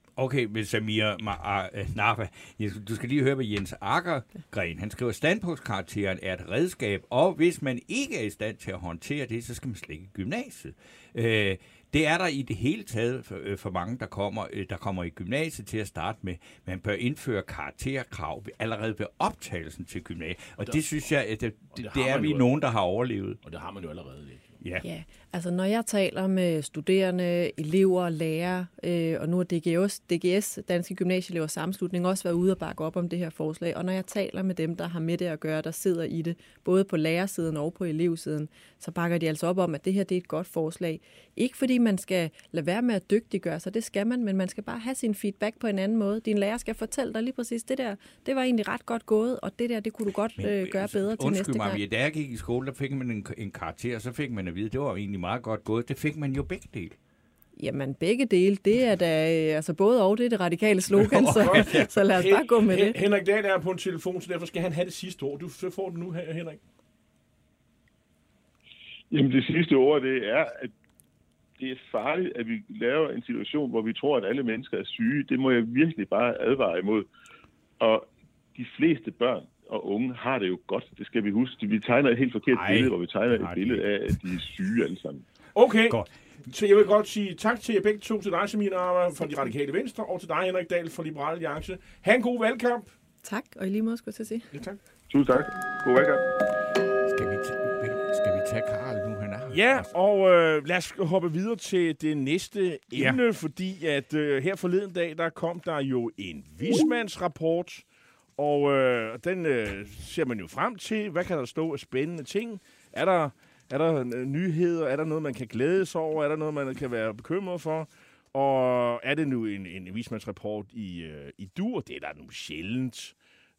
Okay, med Samir Ma- Nafa. Du skal lige høre, hvad Jens Akkergren, han skriver, standpunktskarakteren er et redskab, og hvis man ikke er i stand til at håndtere det, så skal man slet ikke i gymnasiet. Øh, det er der i det hele taget for, for mange, der kommer, der kommer i gymnasiet til at starte med. Man bør indføre karakterkrav allerede ved optagelsen til gymnasiet. Og der, det synes jeg, at det, det, det, det er vi nogen, der har overlevet. Og det har man jo allerede lidt. Ja. ja, altså når jeg taler med studerende, elever, lærere, øh, og nu har D G S, D G S, Danske Gymnasieelevers Sammenslutning, også været ude og bakke op om det her forslag, og når jeg taler med dem, der har med det at gøre, der sidder i det, både på lærersiden og på elevsiden, så bakker de altså op om, at det her det er et godt forslag. Ikke fordi man skal lade være med at dygtiggøre sig, det skal man, men man skal bare have sin feedback på en anden måde. Din lærer skal fortælle dig lige præcis, det der, det var egentlig ret godt gået, og det der, det kunne du godt øh, gøre bedre til næste gang. Undskyld mig, da jeg gik i skole, der fik man en, en karakter, så fik man at vide, det var egentlig meget godt gået. Det fik man jo begge dele. Jamen, begge dele, det er da, altså både og, det er det radikale slogan, så, så lad os bare gå med det. Henrik Dahl er på en telefon, så derfor skal han have det sidste ord. Du får det nu, Henrik. Jamen, det sidste ord, det er, at det er farligt, at vi laver en situation, hvor vi tror, at alle mennesker er syge. Det må jeg virkelig bare advare imod. Og de fleste børn og unge har det jo godt. Det skal vi huske. Vi tegner et helt forkert Ej, billede, hvor vi tegner et billede af, at de er syge alle sammen. Okay. Godt. Så jeg vil godt sige tak til jer begge to, til dig, Samir Nawa fra De Radikale Venstre, og til dig, Henrik Dahl fra Liberal Alliance. Ha' en god valgkamp. Tak, og i lige måde skulle jeg til at sige. Ja, tak. Tusind tak. God valgkamp. Skal vi, t- skal vi tage Karl nu, han er? Ja, og øh, lad os hoppe videre til det næste emne, ja. fordi at øh, her forleden dag, der kom der jo en vismandsrapport, og øh, den øh, ser man jo frem til. Hvad kan der stå af spændende ting? Er der, er der nyheder? Er der noget, man kan glæde sig over? Er der noget, man kan være bekymret for? Og er det nu en, en vismandsrapport i, øh, i dur? Det er der nu sjældent.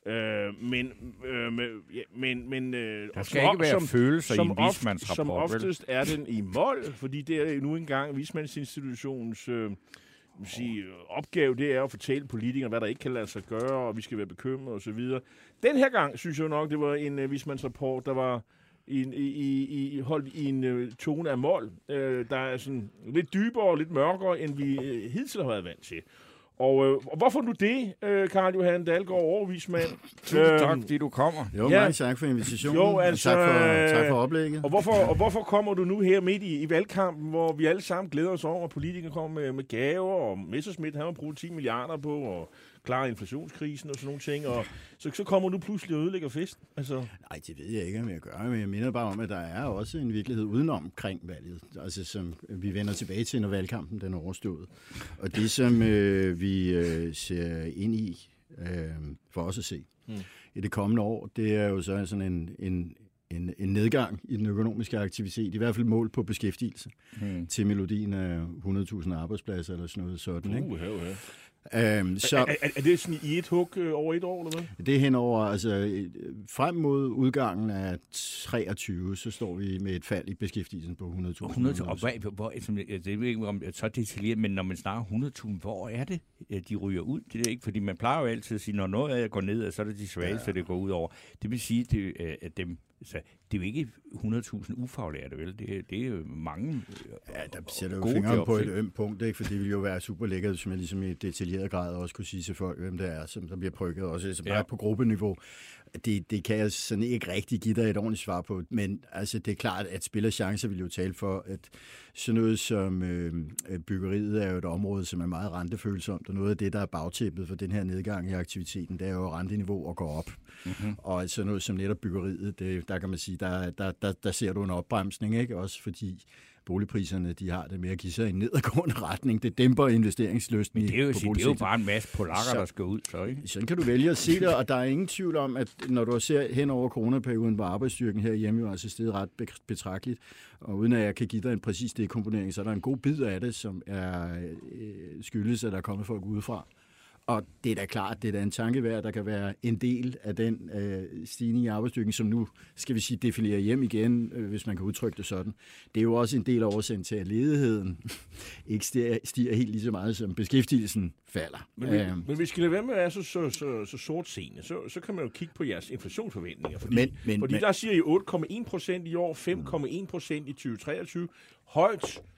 Øh, men, øh, men, men øh, der skal ikke være som, følelser som i en vismandsrapport. Som oftest vel? Er den i mål, fordi det er nu engang vismandsinstitutionens øh, sige, opgave, det er at fortælle politikere, hvad der ikke kan lade sig gøre, og vi skal være bekymrede osv. Den her gang synes jeg nok, det var en uh, vismandsrapport, der var i, i, i, holdt i en uh, tone af mål, uh, der er sådan lidt dybere og lidt mørkere, end vi uh, hidtil har været vant til. Og, øh, og hvorfor nu det, øh, Karl Johan Dalgaard, overvismand? Tusind tak, fordi du kommer. Jo, ja. Mange tak for invitationen, jo, altså, og tak for, tak for oplægget. Og hvorfor, og hvorfor kommer du nu her midt i, i valgkampen, hvor vi alle sammen glæder os over, at politikere kommer med, med gaver, og Messerschmidt har brugt ti milliarder på, og klare inflationskrisen og sådan nogle ting, og så, så kommer du pludselig og ødelægger festen? Altså. Nej, det ved jeg ikke, om jeg gør, men jeg minder bare om, at der er også en virkelighed udenom omkring valget, altså som vi vender tilbage til, når valgkampen den er overstået. Og det, som øh, vi øh, ser ind i, øh, for os at se, hmm. i det kommende år, det er jo så sådan en, en, en, en nedgang i den økonomiske aktivitet, i hvert fald mål på beskæftigelse, hmm. til melodien af hundrede tusind arbejdspladser eller sådan noget sådan, ikke? Uh, uh, uh. Øhm, så, er, er, er det sådan i et hug øh, over et år, eller hvad? Det er henover, altså frem mod udgangen af treogtyve, så står vi med et fald i beskæftigelsen på hundrede tusind. Og hvad, hvor, som, det er ikke om så detaljeret, men når man snakker hundrede tusind, hvor er det, de ryger ud? Det er ikke, fordi man plejer jo altid at sige, når noget af går ned, så er det de svageste, ja. Det går ud over. Det vil sige, det, at dem, så det er jo ikke hundrede tusind ufaglærte, vel? Det, det er jo mange ja, der sætter jo fingeren på et ømt punkt, ikke? For det ville jo være super lækkert, som jeg ligesom i detaljeret grad også kunne sige til folk, hvem det er, som der bliver prykket også, altså bare ja. På gruppeniveau. Det, det kan jeg sådan ikke rigtig give dig et ordentligt svar på, men altså, det er klart, at spillerchancer vil jo tale for, at sådan noget som øh, byggeriet er jo et område, som er meget rentefølsomt, og noget af det, der er bagtæppet for den her nedgang i aktiviteten, det er jo renteniveau at gå op. Mm-hmm. Og sådan noget som netop byggeriet, det, der kan man sige, der, der, der, der ser du en opbremsning, ikke? Også fordi boligpriserne, de har det med at give sig i en nedadgående retning. Det dæmper investeringslysten i det er jo, på det er jo bare en masse polakker, så, der skal ud. Så, ikke? Sådan kan du vælge at se det, og der er ingen tvivl om, at når du ser hen over coronaperioden, hvor arbejdsstyrken her hjemme jo altså stedet ret betragteligt, og uden at jeg kan give dig en præcis dekomponering, så er der en god bid af det, som er øh, skyldes, at der er kommet folk udefra. Og det er da klart, det er da en tanke værd, der kan være en del af den øh, stigning i arbejdsstyrken, som nu, skal vi sige, defilerer hjem igen, øh, hvis man kan udtrykke det sådan. Det er jo også en del af årsagen til, at ledigheden ikke stiger, stiger helt lige så meget, som beskæftigelsen falder. Men, æm. men vi skal lade være med at være så, så, så, så sortseende. Så, så kan man jo kigge på jeres inflationsforventninger. Fordi, men, men, fordi men, der siger I otte komma en procent i år, fem komma en procent i tyve treogtyve. Højt.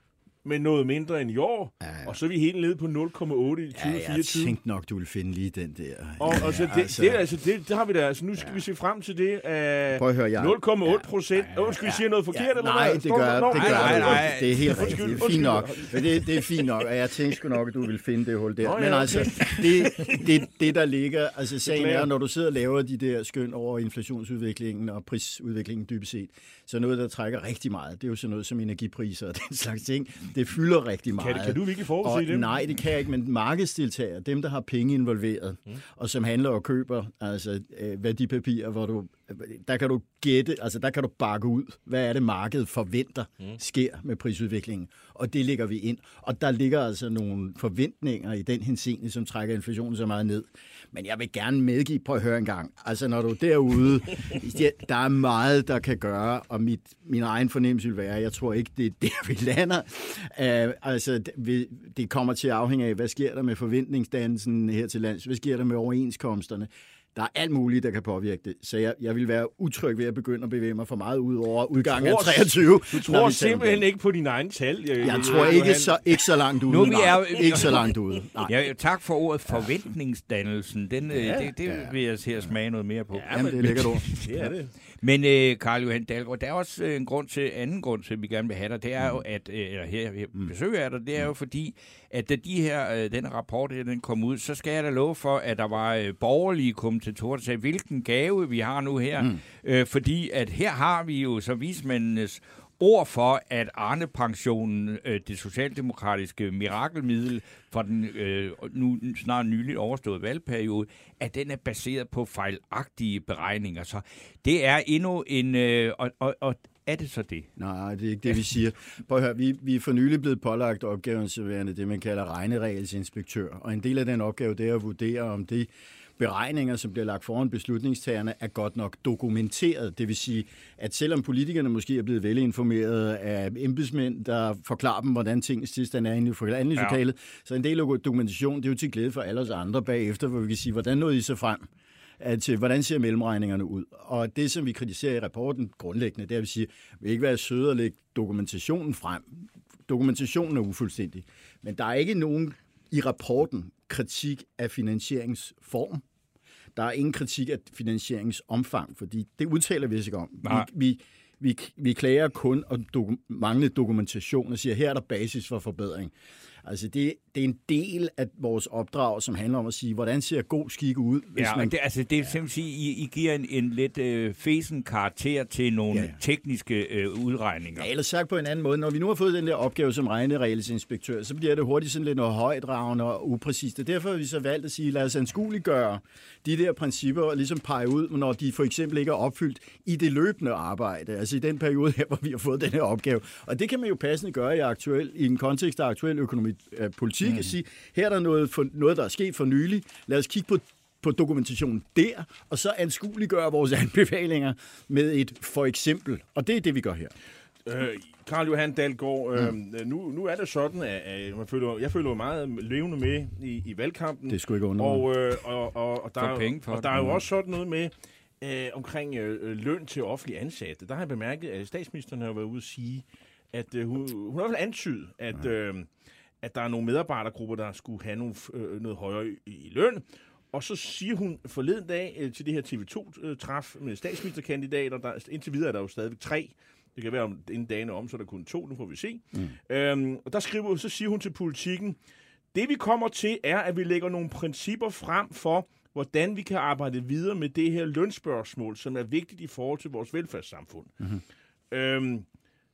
med noget mindre end i år, ja, ja. Og så er vi helt nede på nul komma otte i tyve fireogtyve. Ja, jeg tænkte nok, du vil finde lige den der. Og, og så det, altså, det, altså, det, det har vi da. Altså, nu skal ja. vi se frem til det af nul komma otte procent. Ja, ja, ja, ja. Skal vi sige noget forkert? Ja, eller nej, hvad? det gør, det gør nej, nej, nej. Det er helt rigtigt. Det er fint nok. Det, det er fint nok, og jeg tænkte sgu nok, at du vil finde det hul der. Nå, ja, men altså, det, det, det der ligger, altså sagen er, når du sidder og laver de der skøn over inflationsudviklingen og prisudviklingen dybest set, så noget, der trækker rigtig meget, det er jo sådan noget som energipriser og den slags ting. Det fylder rigtig meget. Kan, kan du ikke forudsige det? Nej, det kan jeg ikke, men markedsdeltagere, dem der har penge involveret, mm. og som handler og køber altså øh, værdipapirer, hvor du, der kan du gætte, altså der kan du bakke ud, hvad er det markedet forventer mm. sker med prisudviklingen, og det lægger vi ind. Og der ligger altså nogle forventninger i den henseende, som trækker inflationen så meget ned. Men jeg vil gerne medgive, prøv at høre en gang, altså når du er derude, der er meget, der kan gøre, og mit, min egen fornemmelse vil være, jeg tror ikke, det er der, vi lander. Uh, altså, det, det kommer til at afhænge af, hvad sker der med forventningsdannelsen her til lands, hvad sker der med overenskomsterne. Der er alt muligt, der kan påvirke det. Så jeg, jeg vil være utryg ved at begynde at bevæge mig for meget ud over udgangen af treogtyve. Du tror simpelthen ikke på dine egne tal? Jeg, jeg tror ikke så, ikke så langt ude. Nu, vi er, nej, ikke så langt ude. Ja, tak for ordet forventningsdannelsen. Den, ja, det det ja, vil jeg se at smage noget mere på. Ja, men det er lækkert ord. Det er det. Men uh, Carl Johan Dalgaard, der er også en grund til, anden grund til, at vi gerne vil have dig, det er jo, at, eller her besøger jeg dig, det er jo fordi, at da de her, den rapport, den kom ud, så skal jeg da love for, at der var borgerlige kommentatorer, der sagde, hvilken gave vi har nu her. Mm. Øh, fordi at her har vi jo så vismændenes ord for, at Arne-pensionen, øh, det socialdemokratiske mirakelmiddel fra den øh, nu snart nyligt overståede valgperiode, at den er baseret på fejlagtige beregninger. Så det er endnu en... Øh, og, og, og er det så det? Nej, det er ikke det, vi siger. Prøv at høre, vi, vi er for nylig blevet pålagt opgaven som værende det, man kalder regneregelsinspektør. Og en del af den opgave, det er at vurdere, om det beregninger, som bliver lagt foran beslutningstagerne, er godt nok dokumenteret. Det vil sige, at selvom politikerne måske er blevet velinformeret af embedsmænd, der forklarer dem, hvordan tingens tilstand er inde i forhandlingslokalet, ja. Så en del af dokumentation, det er jo til glæde for alle os andre bagefter, hvor vi kan sige, hvordan nåede I så frem? Til, hvordan ser mellemregningerne ud? Og det, som vi kritiserer i rapporten grundlæggende, det er, at vi siger, at vi ikke være søde at lægge dokumentationen frem. Dokumentationen er ufuldstændig. Men der er ikke nogen i rapporten kritik af finansieringsform. Der er ingen kritik af finansieringsomfang, fordi det udtaler vi ikke om. Vi, vi, vi, vi klager kun om doku- manglende dokumentation og siger, her er der basis for forbedring. Altså det, det er en del af vores opdrag, som handler om at sige, hvordan ser god skik ud? Hvis ja, man... det, altså det er simpelthen sige, I, I giver en, en lidt øh, fesen karakter til nogle ja. tekniske øh, udregninger. Ja, eller sagt på en anden måde, når vi nu har fået den der opgave som regneregelsinspektør, så bliver det hurtigt sådan lidt noget højdragende og upræcist. Og derfor har vi så valgt at sige, lad os anskueliggøre de der principper og ligesom pege ud, når de for eksempel ikke er opfyldt i det løbende arbejde, altså i den periode her, hvor vi har fået den her opgave. Og det kan man jo passende gøre i, aktuel, i en kontekst af aktuel økonomi. Politik mm. at sige, her er der noget, for, noget, der er sket for nylig. Lad os kigge på, på dokumentationen der, og så anskueliggøre vores anbefalinger med et for eksempel. Og det er det, vi gør her. Øh, Carl Johan Dalgaard, øh, mm. nu, nu er det sådan, at, at man føler, jeg føler meget levende med i, i valgkampen. Det skulle ikke under. Og, øh, og, og, og der, er, penge for og der er jo også sådan noget med øh, omkring øh, løn til offentlige ansatte. Der har jeg bemærket, at statsministeren har været ude at sige, at øh, hun, hun har i hvert fald antydet, at øh, at der er nogle medarbejdergrupper, der skulle have nogle, øh, noget højere i, i løn. Og så siger hun forleden dag øh, til det her T V to-træf med statsministerkandidater, der, indtil videre er der jo stadigvæk tre. Det kan være, om inden dagene om, så er der kun to, nu får vi se. Mm. Øhm, og der skriver, så siger hun til Politikken, det vi kommer til er, at vi lægger nogle principper frem for, hvordan vi kan arbejde videre med det her lønspørgsmål, som er vigtigt i forhold til vores velfærdssamfund. Mm-hmm. Øhm,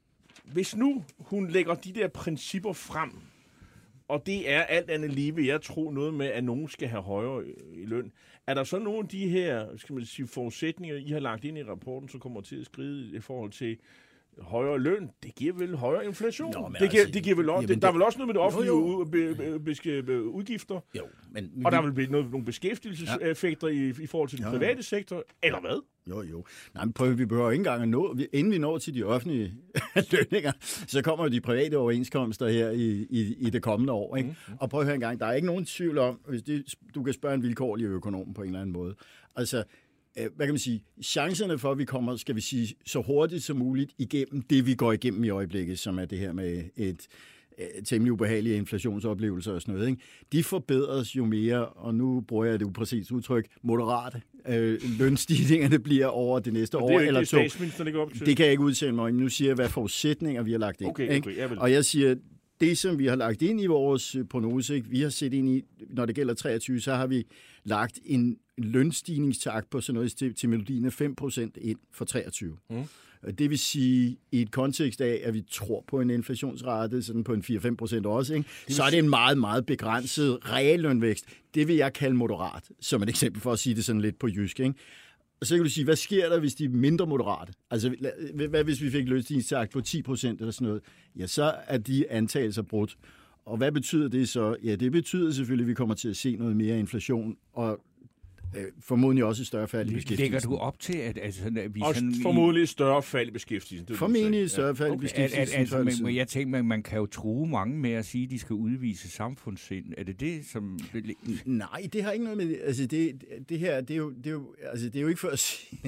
hvis nu hun lægger de der principper frem, og det er alt andet lige, vil jeg tro noget med, at nogen skal have højere i løn. Er der så nogle af de her, skal man sige, forudsætninger, I har lagt ind i rapporten, som kommer til at skride i forhold til højere løn? Det giver vel højere inflation? Nå, det, giver, altså, det giver vel også, det, der er vel også noget med det offentlige jo, jo. Be, be, be, udgifter? Jo. Men, og der er vel blive noget, nogle beskæftigelseseffekter ja. i, i forhold til den ja, private ja. sektor? Eller hvad? Jo, jo. Nej, men prøv, vi behøver ikke engang at nå, inden vi når til de offentlige lønninger, så kommer jo de private overenskomster her i, i, i det kommende år. Ikke? Mm-hmm. Og prøv at høre en gang, der er ikke nogen tvivl om, hvis det, du kan spørge en vilkårlig økonom på en eller anden måde. Altså, hvad kan man sige, chancerne for, at vi kommer, skal vi sige, så hurtigt som muligt igennem det, vi går igennem i øjeblikket, som er det her med et temmelig ubehagelige inflationsoplevelser og sådan noget, ikke? De forbedres jo mere, og nu bruger jeg det upræcist udtryk, moderate. Øh, lønstigningerne bliver over det næste år eller to. Det, det kan jeg ikke udtale mig om. Nu siger jeg, hvad forudsætninger vi har lagt ind. Okay, okay, jeg vil. Og jeg siger, det som vi har lagt ind i vores prognose, ikke? Vi har set ind i, når det gælder treogtyve, så har vi lagt en lønstigningstakt på sådan noget til, til melodien af fem procent ind for treogtyve. Mm. Det vil sige, i et kontekst af, at vi tror på en inflationsrate, sådan på en fire til fem procent også, ikke? Så er det en meget, meget begrænset reallønvækst. Det vil jeg kalde moderat, som et eksempel for at sige det sådan lidt på jysk, ikke? Og så kan du sige, hvad sker der, hvis de er mindre moderate? Altså, hvad hvis vi fik lønstigningstakt på ti procent eller sådan noget? Ja, så er de antagelser brudt. Og hvad betyder det så? Ja, det betyder selvfølgelig, at vi kommer til at se noget mere inflation, og øh, formodentlig også et større fald i beskæftigelsen. Lægger du op til, at, altså, at vi... Og sådan formodentlig et større fald i beskæftigelsen. Formodentlig et større fald i beskæftigelsen. At, at, altså, men jeg tænker, man, man kan jo true mange med at sige, at de skal udvise samfundssind. Er det det, som... Nej, det har ikke noget med... Altså, det, det her, det er, jo, det, er jo, altså, det er jo ikke for at sige,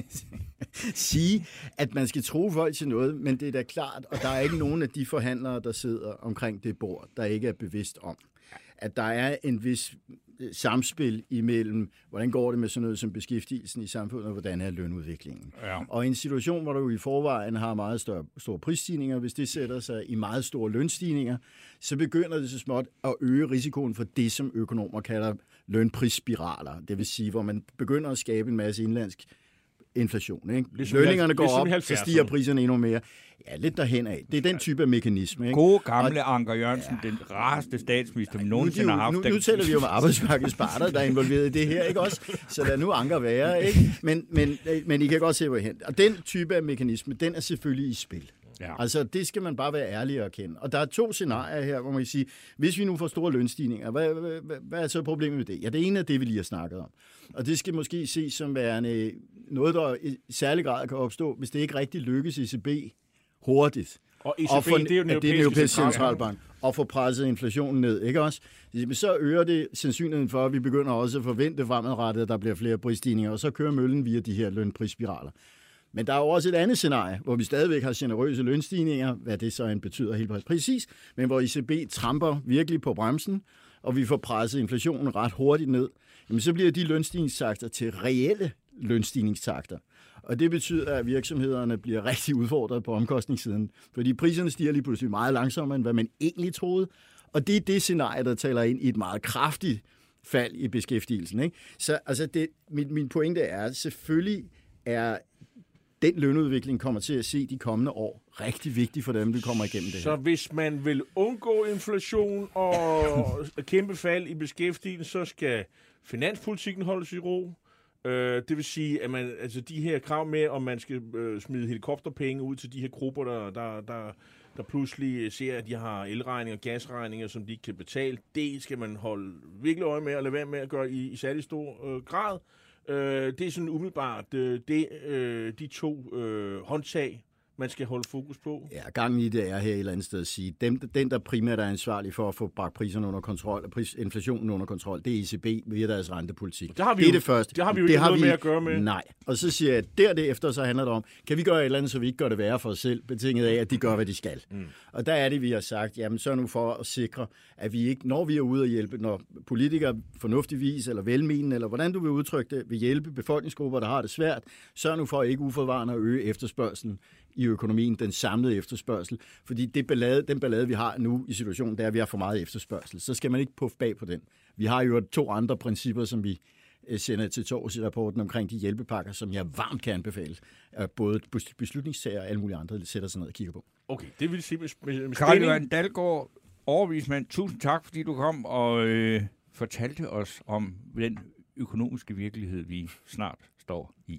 sige, at man skal true folk til noget, men det er da klart, og der er ikke nogen af de forhandlere, der sidder omkring det bord, der ikke er bevidst om, at der er en vis samspil imellem, hvordan går det med sådan noget som beskæftigelsen i samfundet, og hvordan er lønudviklingen. Ja. Og i en situation, hvor du i forvejen har meget større, store prisstigninger, hvis det sætter sig i meget store lønstigninger, så begynder det så småt at øge risikoen for det, som økonomer kalder lønprisspiraler. Det vil sige, hvor man begynder at skabe en masse indlandsk inflation. Ikke? Ligesom lønningerne går ligesom op, så stiger priserne endnu mere. Ja, lidt derhen af. Det er den type af mekanisme. Ikke? Gode gamle og, Anker Jørgensen, ja, den rareste statsminister, vi nogensinde har haft. Nu, nu, nu taler vi jo om arbejdsmarkedets parter, der er involveret i det her, ikke også? Så lad nu Anker være, ikke? Men, men, men I kan godt se, hvor I hen. Og den type af mekanisme, den er selvfølgelig i spil. Ja. Altså, det skal man bare være ærlig at erkende. Og der er to scenarier her, hvor man kan sige, hvis vi nu får store lønstigninger, hvad, hvad, hvad, hvad er så problemet med det? Ja, det ene er det, vi lige har snakket om. Og det skal måske ses som værende noget, der i særlig grad kan opstå, hvis det ikke rigtig lykkes E C B hurtigt. Og E C B, og for, det er jo den europæiske, europæiske centralbank. Og få presset inflationen ned, ikke også? Så øger det sandsynligheden for, at vi begynder også at forvente fremadrettet, at der bliver flere prisstigninger, og så kører møllen via de her lønprisspiraler. Men der er jo også et andet scenarie, hvor vi stadigvæk har generøse lønstigninger, hvad det så end betyder helt præcis, men hvor E C B tramper virkelig på bremsen, og vi får presset inflationen ret hurtigt ned, jamen så bliver de lønstigningstakter til reelle lønstigningstakter. Og det betyder, at virksomhederne bliver rigtig udfordret på omkostningssiden, fordi priserne stiger lige pludselig meget langsommere, end hvad man egentlig troede. Og det er det scenarie, der taler ind i et meget kraftigt fald i beskæftigelsen. Ikke? Så altså det, min, min pointe er, at selvfølgelig er den lønudvikling kommer til at se de kommende år rigtig vigtig for dem, vi kommer igennem det her. Så hvis man vil undgå inflation og kæmpe fald i beskæftigelsen, så skal finanspolitikken holdes i ro. Øh, det vil sige, at man, altså de her krav med, om man skal øh, smide helikopterpenge ud til de her grupper, der, der, der, der pludselig ser, at de har elregninger og gasregninger, som de ikke kan betale, det skal man holde virkelig øje med og lade være med at gøre i, i særlig stor øh, grad. Øh, det er sådan umiddelbart øh, det, øh, de to øh, håndtag, man skal holde fokus på. Ja, gangen i det er her et eller andet sted at sige, dem, den, der primært er ansvarlig for at få bragt priserne under kontrol, og pris, inflationen under kontrol, det er E C B via deres rentepolitik. Det, har vi det er jo, det første. Det har vi jo det ikke noget vi, med at gøre med. Nej. Og så siger jeg, at derefter så handler det om, kan vi gøre et eller andet, så vi ikke gør det værre for os selv, betinget af, at de gør, hvad de skal. Mm. Og der er det, vi har sagt, jamen så nu for at sikre, at vi ikke, når vi er ude at hjælpe, når politikere fornuftigvis, eller velmenende, eller hvordan du vil udtrykke det, vil hjælpe befolkningsgrupper, der har det svært, så nu for ikke uforvarende at øge efterspørgselen i økonomien, den samlede efterspørgsel. Fordi det ballade, den ballade, vi har nu i situationen, det er, at vi har for meget efterspørgsel. Så skal man ikke puffe bag på den. Vi har jo to andre principper, som vi sender til tors i rapporten omkring de hjælpepakker, som jeg varmt kan anbefale. Både beslutningstager og alle mulige andre sætter sig ned og kigger på. Okay, det vil sige med, med, med Carl Johan Dalgaard, overvismand, tusind tak, fordi du kom og øh, fortalte os om den økonomiske virkelighed, vi snart står i.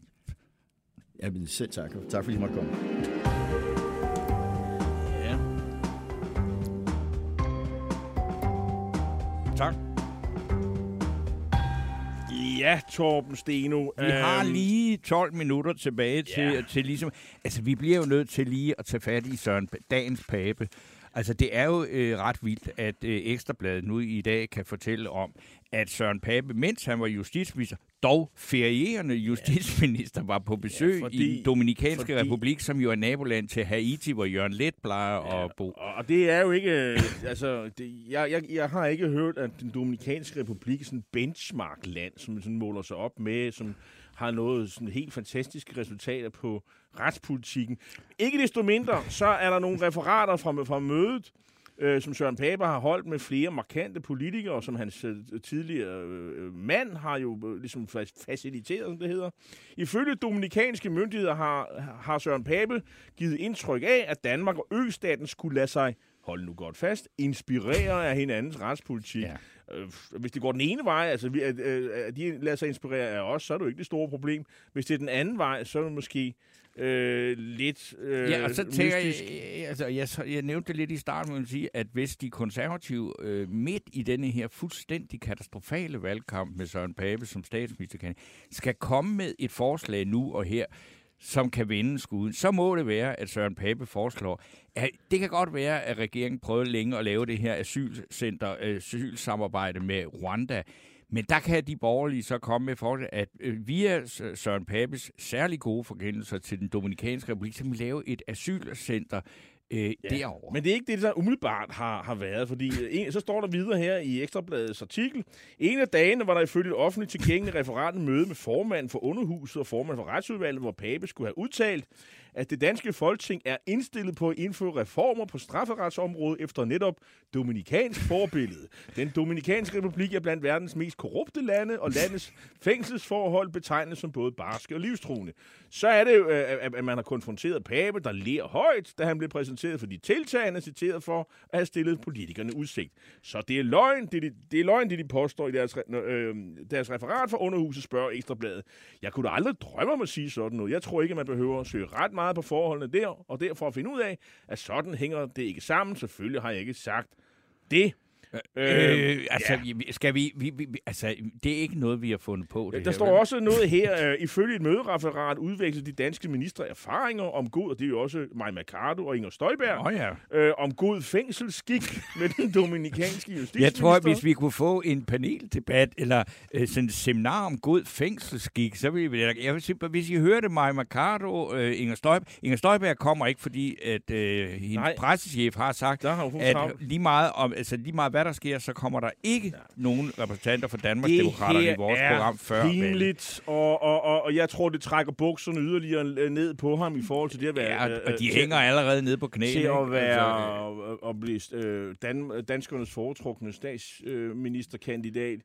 Jamen selv tak. Tak fordi I måtte komme. Ja. Tak. Ja, Torben Steno. Vi har lige tolv minutter tilbage til, yeah. til ligesom... Altså, vi bliver jo nødt til lige at tage fat i Søren, dagens pape. Altså, det er jo øh, ret vildt, at øh, Ekstrabladet nu i dag kan fortælle om, at Søren Pape, mens han var justitsminister, dog ferierende justitsminister, var på besøg ja, fordi, i den Dominikanske fordi, Republik, som jo er naboland til Haiti, hvor Jørgen Leth plejer ja, at bo. Og det er jo ikke... altså, det, jeg, jeg, jeg har ikke hørt, at den Dominikanske Republik er sådan en benchmark-land, som sådan måler sig op med, som har noget sådan helt fantastiske resultater på retspolitikken. Ikke desto mindre, så er der nogle referater fra, fra mødet, øh, som Søren Pape har holdt med flere markante politikere, som hans øh, tidligere øh, mand har jo øh, ligesom faciliteret, som det hedder. Ifølge dominikanske myndigheder har, har Søren Pape givet indtryk af, at Danmark og østaten skulle lade sig, hold nu godt fast, inspirere af hinandens retspolitik. Ja. Hvis det går den ene vej, altså at de lader sig inspirere af os, så er det jo ikke det store problem. Hvis det er den anden vej, så er det måske øh, lidt øh, ja, og så tænker jeg, altså, jeg, jeg nævnte det lidt i starten, men sige, at hvis de konservative øh, midt i denne her fuldstændig katastrofale valgkamp med Søren Pape som statsminister skal komme med et forslag nu og her, som kan vinde skuden, så må det være, at Søren Pape foreslår, at det kan godt være, at regeringen prøvede længe at lave det her asylcenter, asylsamarbejde med Rwanda, men der kan de borgerlige så komme med forslag, at via Søren Papes særlig gode forbindelser til den Dominikanske Republik, så vil lave et asylcenter øh, ja, derovre. Men det er ikke det, der umiddelbart har, har været, fordi en, så står der videre her i Ekstrabladets artikel. En af dagene var der ifølge et offentligt tilgængeligt referat en møde med formanden for Underhuset og formanden for Retsudvalget, hvor Pape skulle have udtalt, at det danske Folketing er indstillet på at indføre reformer på strafferetsområdet efter netop dominikansk forbillede. Den Dominikanske Republik er blandt verdens mest korrupte lande, og landets fængselsforhold betegnes som både barske og livstruende. Så er det jo, at man har konfronteret Pape, der ler højt, da han blev præsenteret for de tiltag, han er citeret for at have stillet politikerne udsigt. Så det er løgn, det, de, det er løgn, det de påstår i deres, øh, deres referat for Underhuset, spørger Ekstrabladet. Jeg kunne da aldrig drømme om at sige sådan noget. Jeg tror ikke, man behøver at søge ret meget på forholdene der, og derfor at finde ud af, at sådan hænger det ikke sammen. Selvfølgelig har jeg ikke sagt det. Øh, øh, altså, ja. skal vi, vi, vi, altså, det er ikke noget, vi har fundet på. Det der her, står vel? også noget her. Øh, ifølge et mødereferat udveksler de danske ministre erfaringer om god, og det er jo også Mai Mercado og Inger Støjberg, oh, ja. øh, om god fængselsskik med den dominikanske justitsminister. Jeg tror, at hvis vi kunne få en paneldebat, eller øh, sådan et seminar om god fængselsskik, så ville vi... Jeg vil sige, hvis I hørte Mai Mercado, øh, Inger Støjberg... Inger Støjberg kommer ikke, fordi at øh, hendes Nej. pressechef har sagt, har at lige meget, om, altså, lige meget hvad der sker, så kommer der ikke ja. nogen repræsentanter for Danmarksdemokraterne i vores program før pinligt, og, og, og, og jeg tror, det trækker bukserne yderligere ned på ham i forhold til det at være... Ja, og de øh, hænger til, allerede nede på knæene. Til at være altså, at blive øh, dan, danskernes foretrukne statsministerkandidat.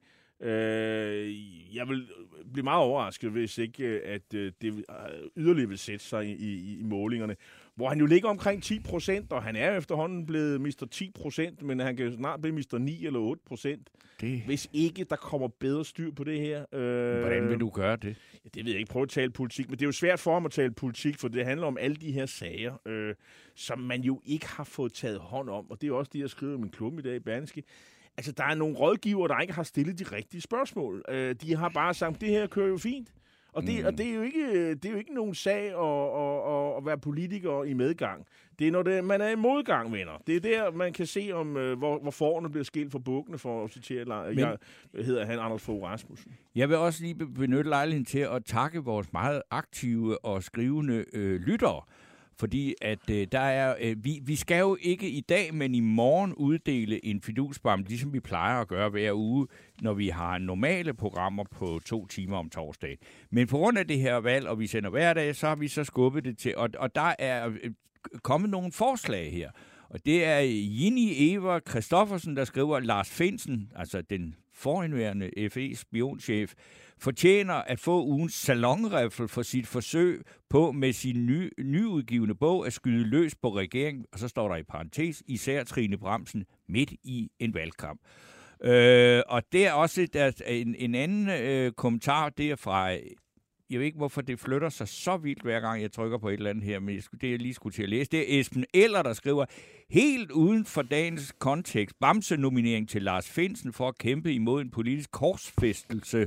Øh, jeg vil blive meget overrasket, hvis ikke, at øh, det yderligere vil sætte sig i, i, i målingerne. Hvor han jo ligger omkring ti procent, og han er efterhånden blevet mister ti procent, men han kan snart blive mister ni eller otte procent. Det... Hvis ikke der kommer bedre styr på det her. Øh... Hvordan vil du gøre det? Ja, det ved jeg ikke. Prøv at tale politik, men det er jo svært for ham at tale politik, for det handler om alle de her sager, øh, som man jo ikke har fået taget hånd om. Og det er også det, jeg skriver i min klub i dag i Berlingske. Altså, der er nogle rådgivere, der ikke har stillet de rigtige spørgsmål. Øh, de har bare sagt, det her kører jo fint. Og det, mm. og det, er, jo ikke, det er jo ikke nogen sag at, at, at være politiker i medgang. Det er, når det, man er i modgang, venner. Det er der, man kan se, om hvor, hvor forerne bliver skilt fra bukkene, for at citere, Men, jeg hedder han Anders Fogh Rasmussen. Jeg vil også lige benytte lejligheden til at takke vores meget aktive og skrivende øh, lyttere. Fordi at øh, der er, øh, vi, vi skal jo ikke i dag, men i morgen uddele en fidusbam, ligesom vi plejer at gøre hver uge, når vi har normale programmer på to timer om torsdagen. Men på grund af det her valg, og vi sender hver dag, så har vi så skubbet det til, og, og der er øh, kommet nogle forslag her. Og det er Ginny Eva Christoffersen, der skriver, Lars Findsen, altså den forhenværende F E-spionchef, fortjener at få ugens salonriffel for sit forsøg på med sin ny, nyudgivende bog at skyde løs på regeringen, og så står der i parentes, især Trine Bramsen, midt i en valgkamp. Øh, og det er også der, en, en anden øh, kommentar, det er fra, jeg ved ikke, hvorfor det flytter sig så vildt, hver gang jeg trykker på et eller andet her, men det jeg lige skulle til at læse, det er Esben Eller, der skriver, helt uden for dagens kontekst, Bamse-nominering til Lars Findsen for at kæmpe imod en politisk korsfæstelse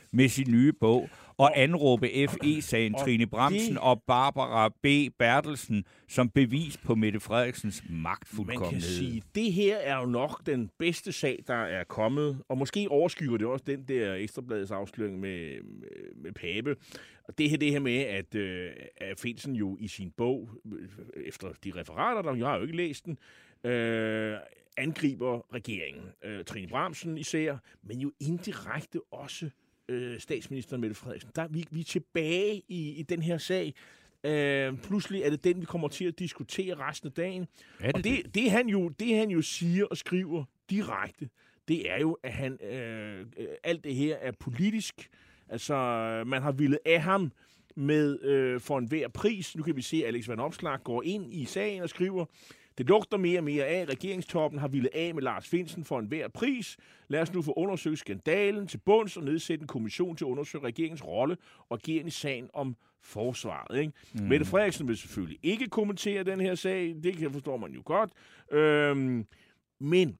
med sin nye bog og anråbe F E-sagen Trine Bramsen det, og Barbara B. Bertelsen som bevis på Mette Frederiksens magtfuldkommenhed. Man kan sige, det her er jo nok den bedste sag, der er kommet, og måske overskygger det også den der Ekstrabladets afsløring med, med, med Pape. Og det her, det her med, at, øh, at Findsen jo i sin bog, efter de referater, der jeg har jo ikke læst den, øh, angriber regeringen. Øh, Trine Bramsen især, men jo indirekte også øh, statsminister Mette Frederiksen. Der, vi, vi er tilbage i, i den her sag. Øh, pludselig er det den, vi kommer til at diskutere resten af dagen. Det og det, det, han jo, det, han jo siger og skriver direkte, det er jo, at han øh, alt det her er politisk. Altså, man har villet af ham med øh, for enhver pris. Nu kan vi se, at Alex Van Opslark går ind i sagen og skriver, det lugter mere og mere af, regeringstoppen har villet af med Lars Findsen for enhver pris. Lad os nu få undersøgt skandalen til bunds og nedsætte en kommission til at undersøge regeringens rolle og ageren i sagen om forsvaret. Ikke? Mm. Mette Frederiksen vil selvfølgelig ikke kommentere den her sag. Det kan forstår man jo godt. Øhm, men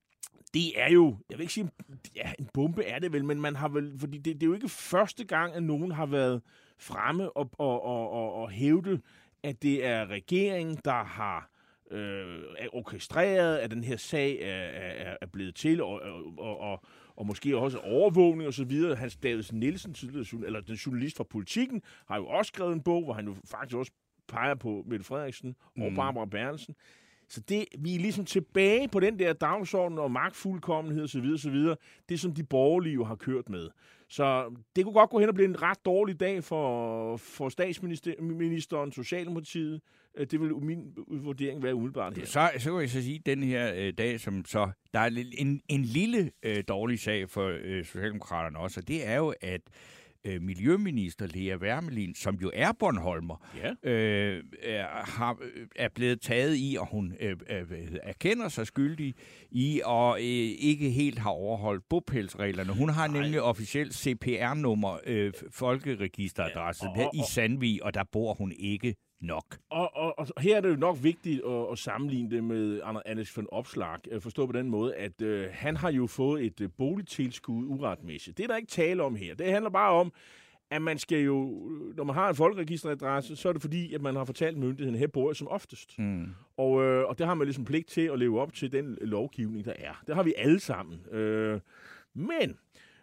det er jo, jeg vil ikke sige, ja, en bombe er det vel, men man har vel, fordi det, det er jo ikke første gang, at nogen har været fremme og, og, og, og, og hævde, at det er regeringen, der har øh, er orkestreret, at den her sag er, er, er blevet til, og, og, og, og måske også overvågning og så videre. Hans Davidsen Nielsen, eller den journalist fra Politikken, har jo også skrevet en bog, hvor han jo faktisk også peger på Mette Frederiksen og mm. Barbara Bertelsen. Så det, vi er ligesom tilbage på den der dagsorden og magtfuldkommenhed osv. osv. Det, som de borgerlige jo har kørt med. Så det kunne godt gå hen og blive en ret dårlig dag for, for statsministeren, Socialdemokratiet. Det vil min vurdering være umiddelbart her. Så, så kan jeg så sige, at den her øh, dag, som så, der er en, en lille øh, dårlig sag for øh, Socialdemokraterne også, og det er jo, at øh, miljøminister Lea Wermelin, som jo er Bornholmer, ja. øh, er, har, er blevet taget i, og hun øh, øh, erkender sig skyldig i, og øh, ikke helt har overholdt bopælsreglerne. Hun har Nej. nemlig officielt C P R-nummer, øh, folkeregisteradresse, ja, og, og, i Sandvig, og der bor hun ikke nok. Og, og, og her er det jo nok vigtigt at, at sammenligne det med Alex Van Opslark. Forstå på den måde, at øh, han har jo fået et øh, boligtilskud uretmæssigt. Det er der ikke tale om her. Det handler bare om, at man skal jo, når man har en folkeregisteradresse, så er det fordi, at man har fortalt myndigheden, her bor jeg som oftest. Mm. Og, øh, og det har man ligesom pligt til at leve op til den lovgivning, der er. Det har vi alle sammen. Øh, men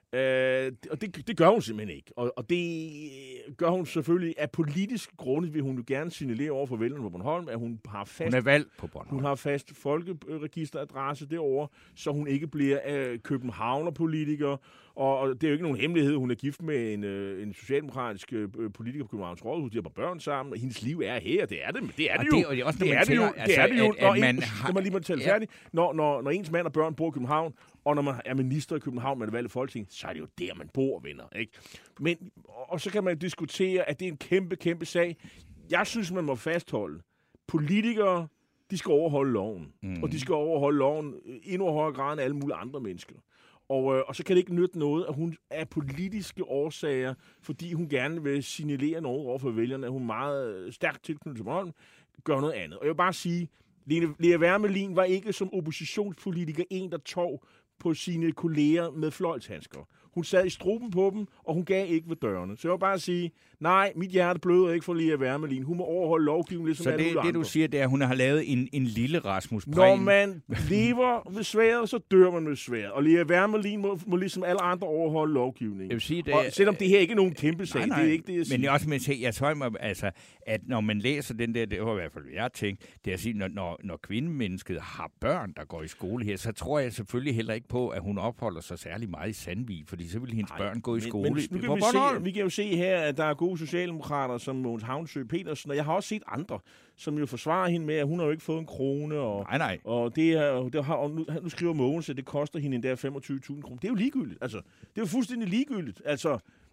Øh, og det, det gør hun simpelthen ikke. Og, og det gør hun selvfølgelig af politiske grunde, vil hun jo gerne signalere over for vælgerne på Bornholm, at hun har fast, hun er valgt på Bornholm. Hun har fast folkeregisteradresse derovre, så hun ikke bliver øh, københavnerpolitiker. Og, og det er jo ikke nogen hemmelighed, hun er gift med en, øh, en socialdemokratisk øh, politiker på Københavns Rådhus. De har børn sammen, og hendes liv er her. Det er det, det er det jo. Det, og det er også, det er det jo. Altså, det er det jo, at, når at man en, har... man lige må tale ja. færdig. Når, når, når ens mand og børn bor i København, og når man er minister i København med det valgte Folketing, så er det jo der, man bor, venner. Ikke? Men, og så kan man diskutere, at det er en kæmpe, kæmpe sag. Jeg synes, man må fastholde. Politikere, de skal overholde loven. Mm. Og de skal overholde loven i endnu højere grad end alle mulige andre mennesker. Og, øh, og så kan det ikke nytte noget, at hun er politiske årsager, fordi hun gerne vil signalere noget over for vælgerne, at hun meget stærkt tilknyttet til Bornholm, gør noget andet. Og jeg vil bare sige, Lea Wermelin var ikke som oppositionspolitiker en, der tog på sine kolleger med fløjlshandsker. Hun sad i struben på dem, og hun gav ikke ved dørene. Så jeg vil bare sige, nej, mit hjerte bløder ikke for Lea Wermelin. Hun må overholde lovgivningen, ligesom så alle det, andre. det, du siger, det er, at hun har lavet en, en lille Rasmus Prehn. Når man lever ved sværet, så dør man med sværet. Og Lea Wermelin må, må ligesom alle andre overholde lovgivningen. Jeg vil sige, det, og selvom det her ikke er nogen kæmpe sag, nej, nej, det er ikke det, jeg siger. Men jeg også med til, jeg tror mig, altså, at når man læser den der, det var i hvert fald, jeg tænkte, det er at sige, når, når, når kvindemennesket har børn, der går i skole her, så tror jeg selvfølgelig heller ikke på, at hun opholder sig særlig meget i Sandvig, fordi så vil hendes nej, børn gå i skole. Men, men nu kan vi, se, vi kan jo se her, at der er gode socialdemokrater som Mogens Havnsø Petersen, og jeg har også set andre, som jo forsvarer hende med, at hun har jo ikke fået en krone. Og, nej, nej. Og, det er, det har, og nu, nu skriver Mogens, at det koster hende endda femogtyve tusind kroner. Det er jo ligegyldigt. Altså, det er jo fuldstændig ligegyldigt. Altså,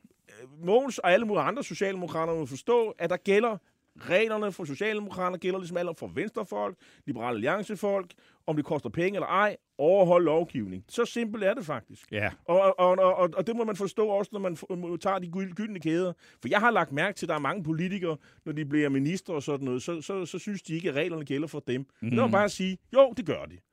Mogens og alle mulige andre socialdemokrater må forstå, at der gælder reglerne for socialdemokrater, gælder ligesom alle for venstrefolk, liberale alliancefolk, om det koster penge eller ej, overhold lovgivning. Så simpelt er det faktisk. Ja. Og, og, og, og det må man forstå også, når man tager de gyldne kæder. For jeg har lagt mærke til, at der er mange politikere, når de bliver minister og sådan noget, så, så, så synes de ikke, at reglerne gælder for dem. Mm. Det må bare sige, jo, det gør de.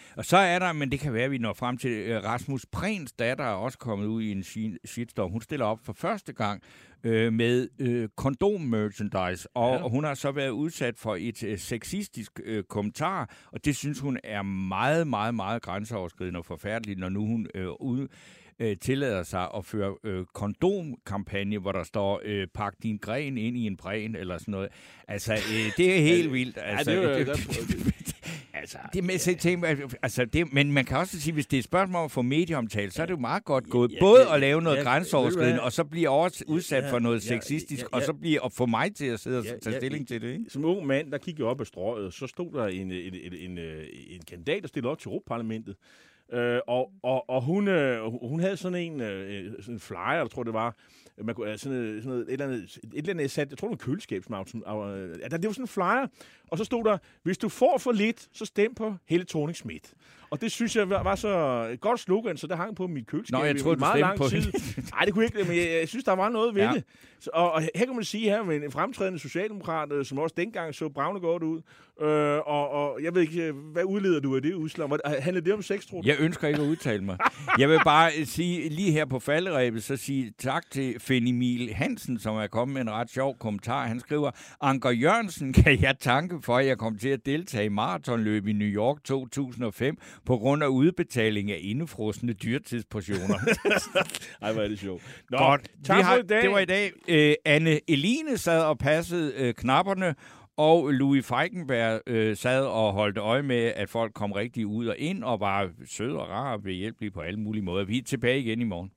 Og så er der, men det kan være, at vi når frem til uh, Rasmus Prehns datter er også kommet ud i en shitstorm. Hun stiller op for første gang uh, med uh, kondom-merchandise, og, ja. og hun har så været udsat for et uh, sexistisk uh, kommentar, og det synes hun er meget, meget, meget grænseoverskridende og forfærdeligt, når nu hun uh, ude tillader sig at føre øh, kondomkampagne, hvor der står, øh, pak din gren ind i en bræn, eller sådan noget. Altså, øh, det er helt vildt. Altså, ja, det er jo, altså, det med sig ting, altså, det, men man kan også sige, hvis det er et spørgsmål om at få medieomtale, så er det jo meget godt gået, ja, ja, både at lave noget ja, grænseoverskridende, og så blive over, udsat for noget ja, sexistisk, ja, ja, ja, og så blive at få mig til at sidde og ja, tage stilling ja, til det. Ikke? Som ung mand, der kiggede jeg op ad strøget, så stod der en, en, en, en, en kandidat, der stillede op til Europaparlamentet. Øh, og, og, og hun, øh, hun havde sådan en, øh, sådan en flyer, jeg tror det var, man kunne, sådan, sådan noget, et eller andet, et eller andet sat, jeg tror det var en køleskabsmaut, øh, ja, det var sådan en flyer, og så stod der, hvis du får for lidt, så stem på Helle Thorning-Schmidt. Og det synes jeg var, var så et godt slogan, så det hang på mit køleskab. Nå, jeg troede, i meget lang på tid. Nej, det kunne jeg ikke, men jeg, jeg synes, der var noget ved ja. det. Så, og, og her kan man sige her, med en fremtrædende socialdemokrat, som også dengang så bravne godt ud, øh, og, og jeg ved ikke, hvad udleder du af det udslag? Handler det om sex, tror du? Jeg ønsker ikke at udtale mig. Jeg vil bare sige, lige her på falderæbet, så sige tak til Fenimil Hansen, som er kommet med en ret sjov kommentar. Han skriver, Anker Jørgensen kan jeg tanke for, at jeg kom til at deltage i maratonløb i New York to tusind og fem, på grund af udbetaling af indefrosne dyrtidsportioner. Ej, hvor er det sjovt. Nå, godt. Tak har, for i dag. Det var i dag. Øh, Anne Eline sad og passede øh, knapperne, og Louis Feigenberg øh, sad og holdt øje med, at folk kom rigtig ud og ind, og var søde og rare og behjælpelige på alle mulige måder. Vi er tilbage igen i morgen.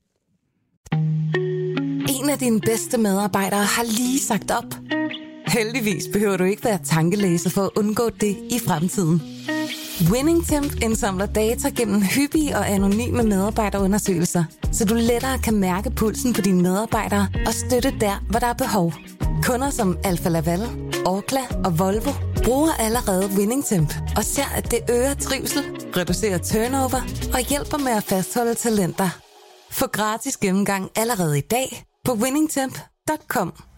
En af dine bedste medarbejdere har lige sagt op. Heldigvis behøver du ikke være tankelæser for at undgå det i fremtiden. WinningTemp indsamler data gennem hyppige og anonyme medarbejderundersøgelser, så du lettere kan mærke pulsen på dine medarbejdere og støtte der, hvor der er behov. Kunder som Alfa Laval, Orkla og Volvo bruger allerede WinningTemp og ser, at det øger trivsel, reducerer turnover og hjælper med at fastholde talenter. Få gratis gennemgang allerede i dag på winningtemp punktum com.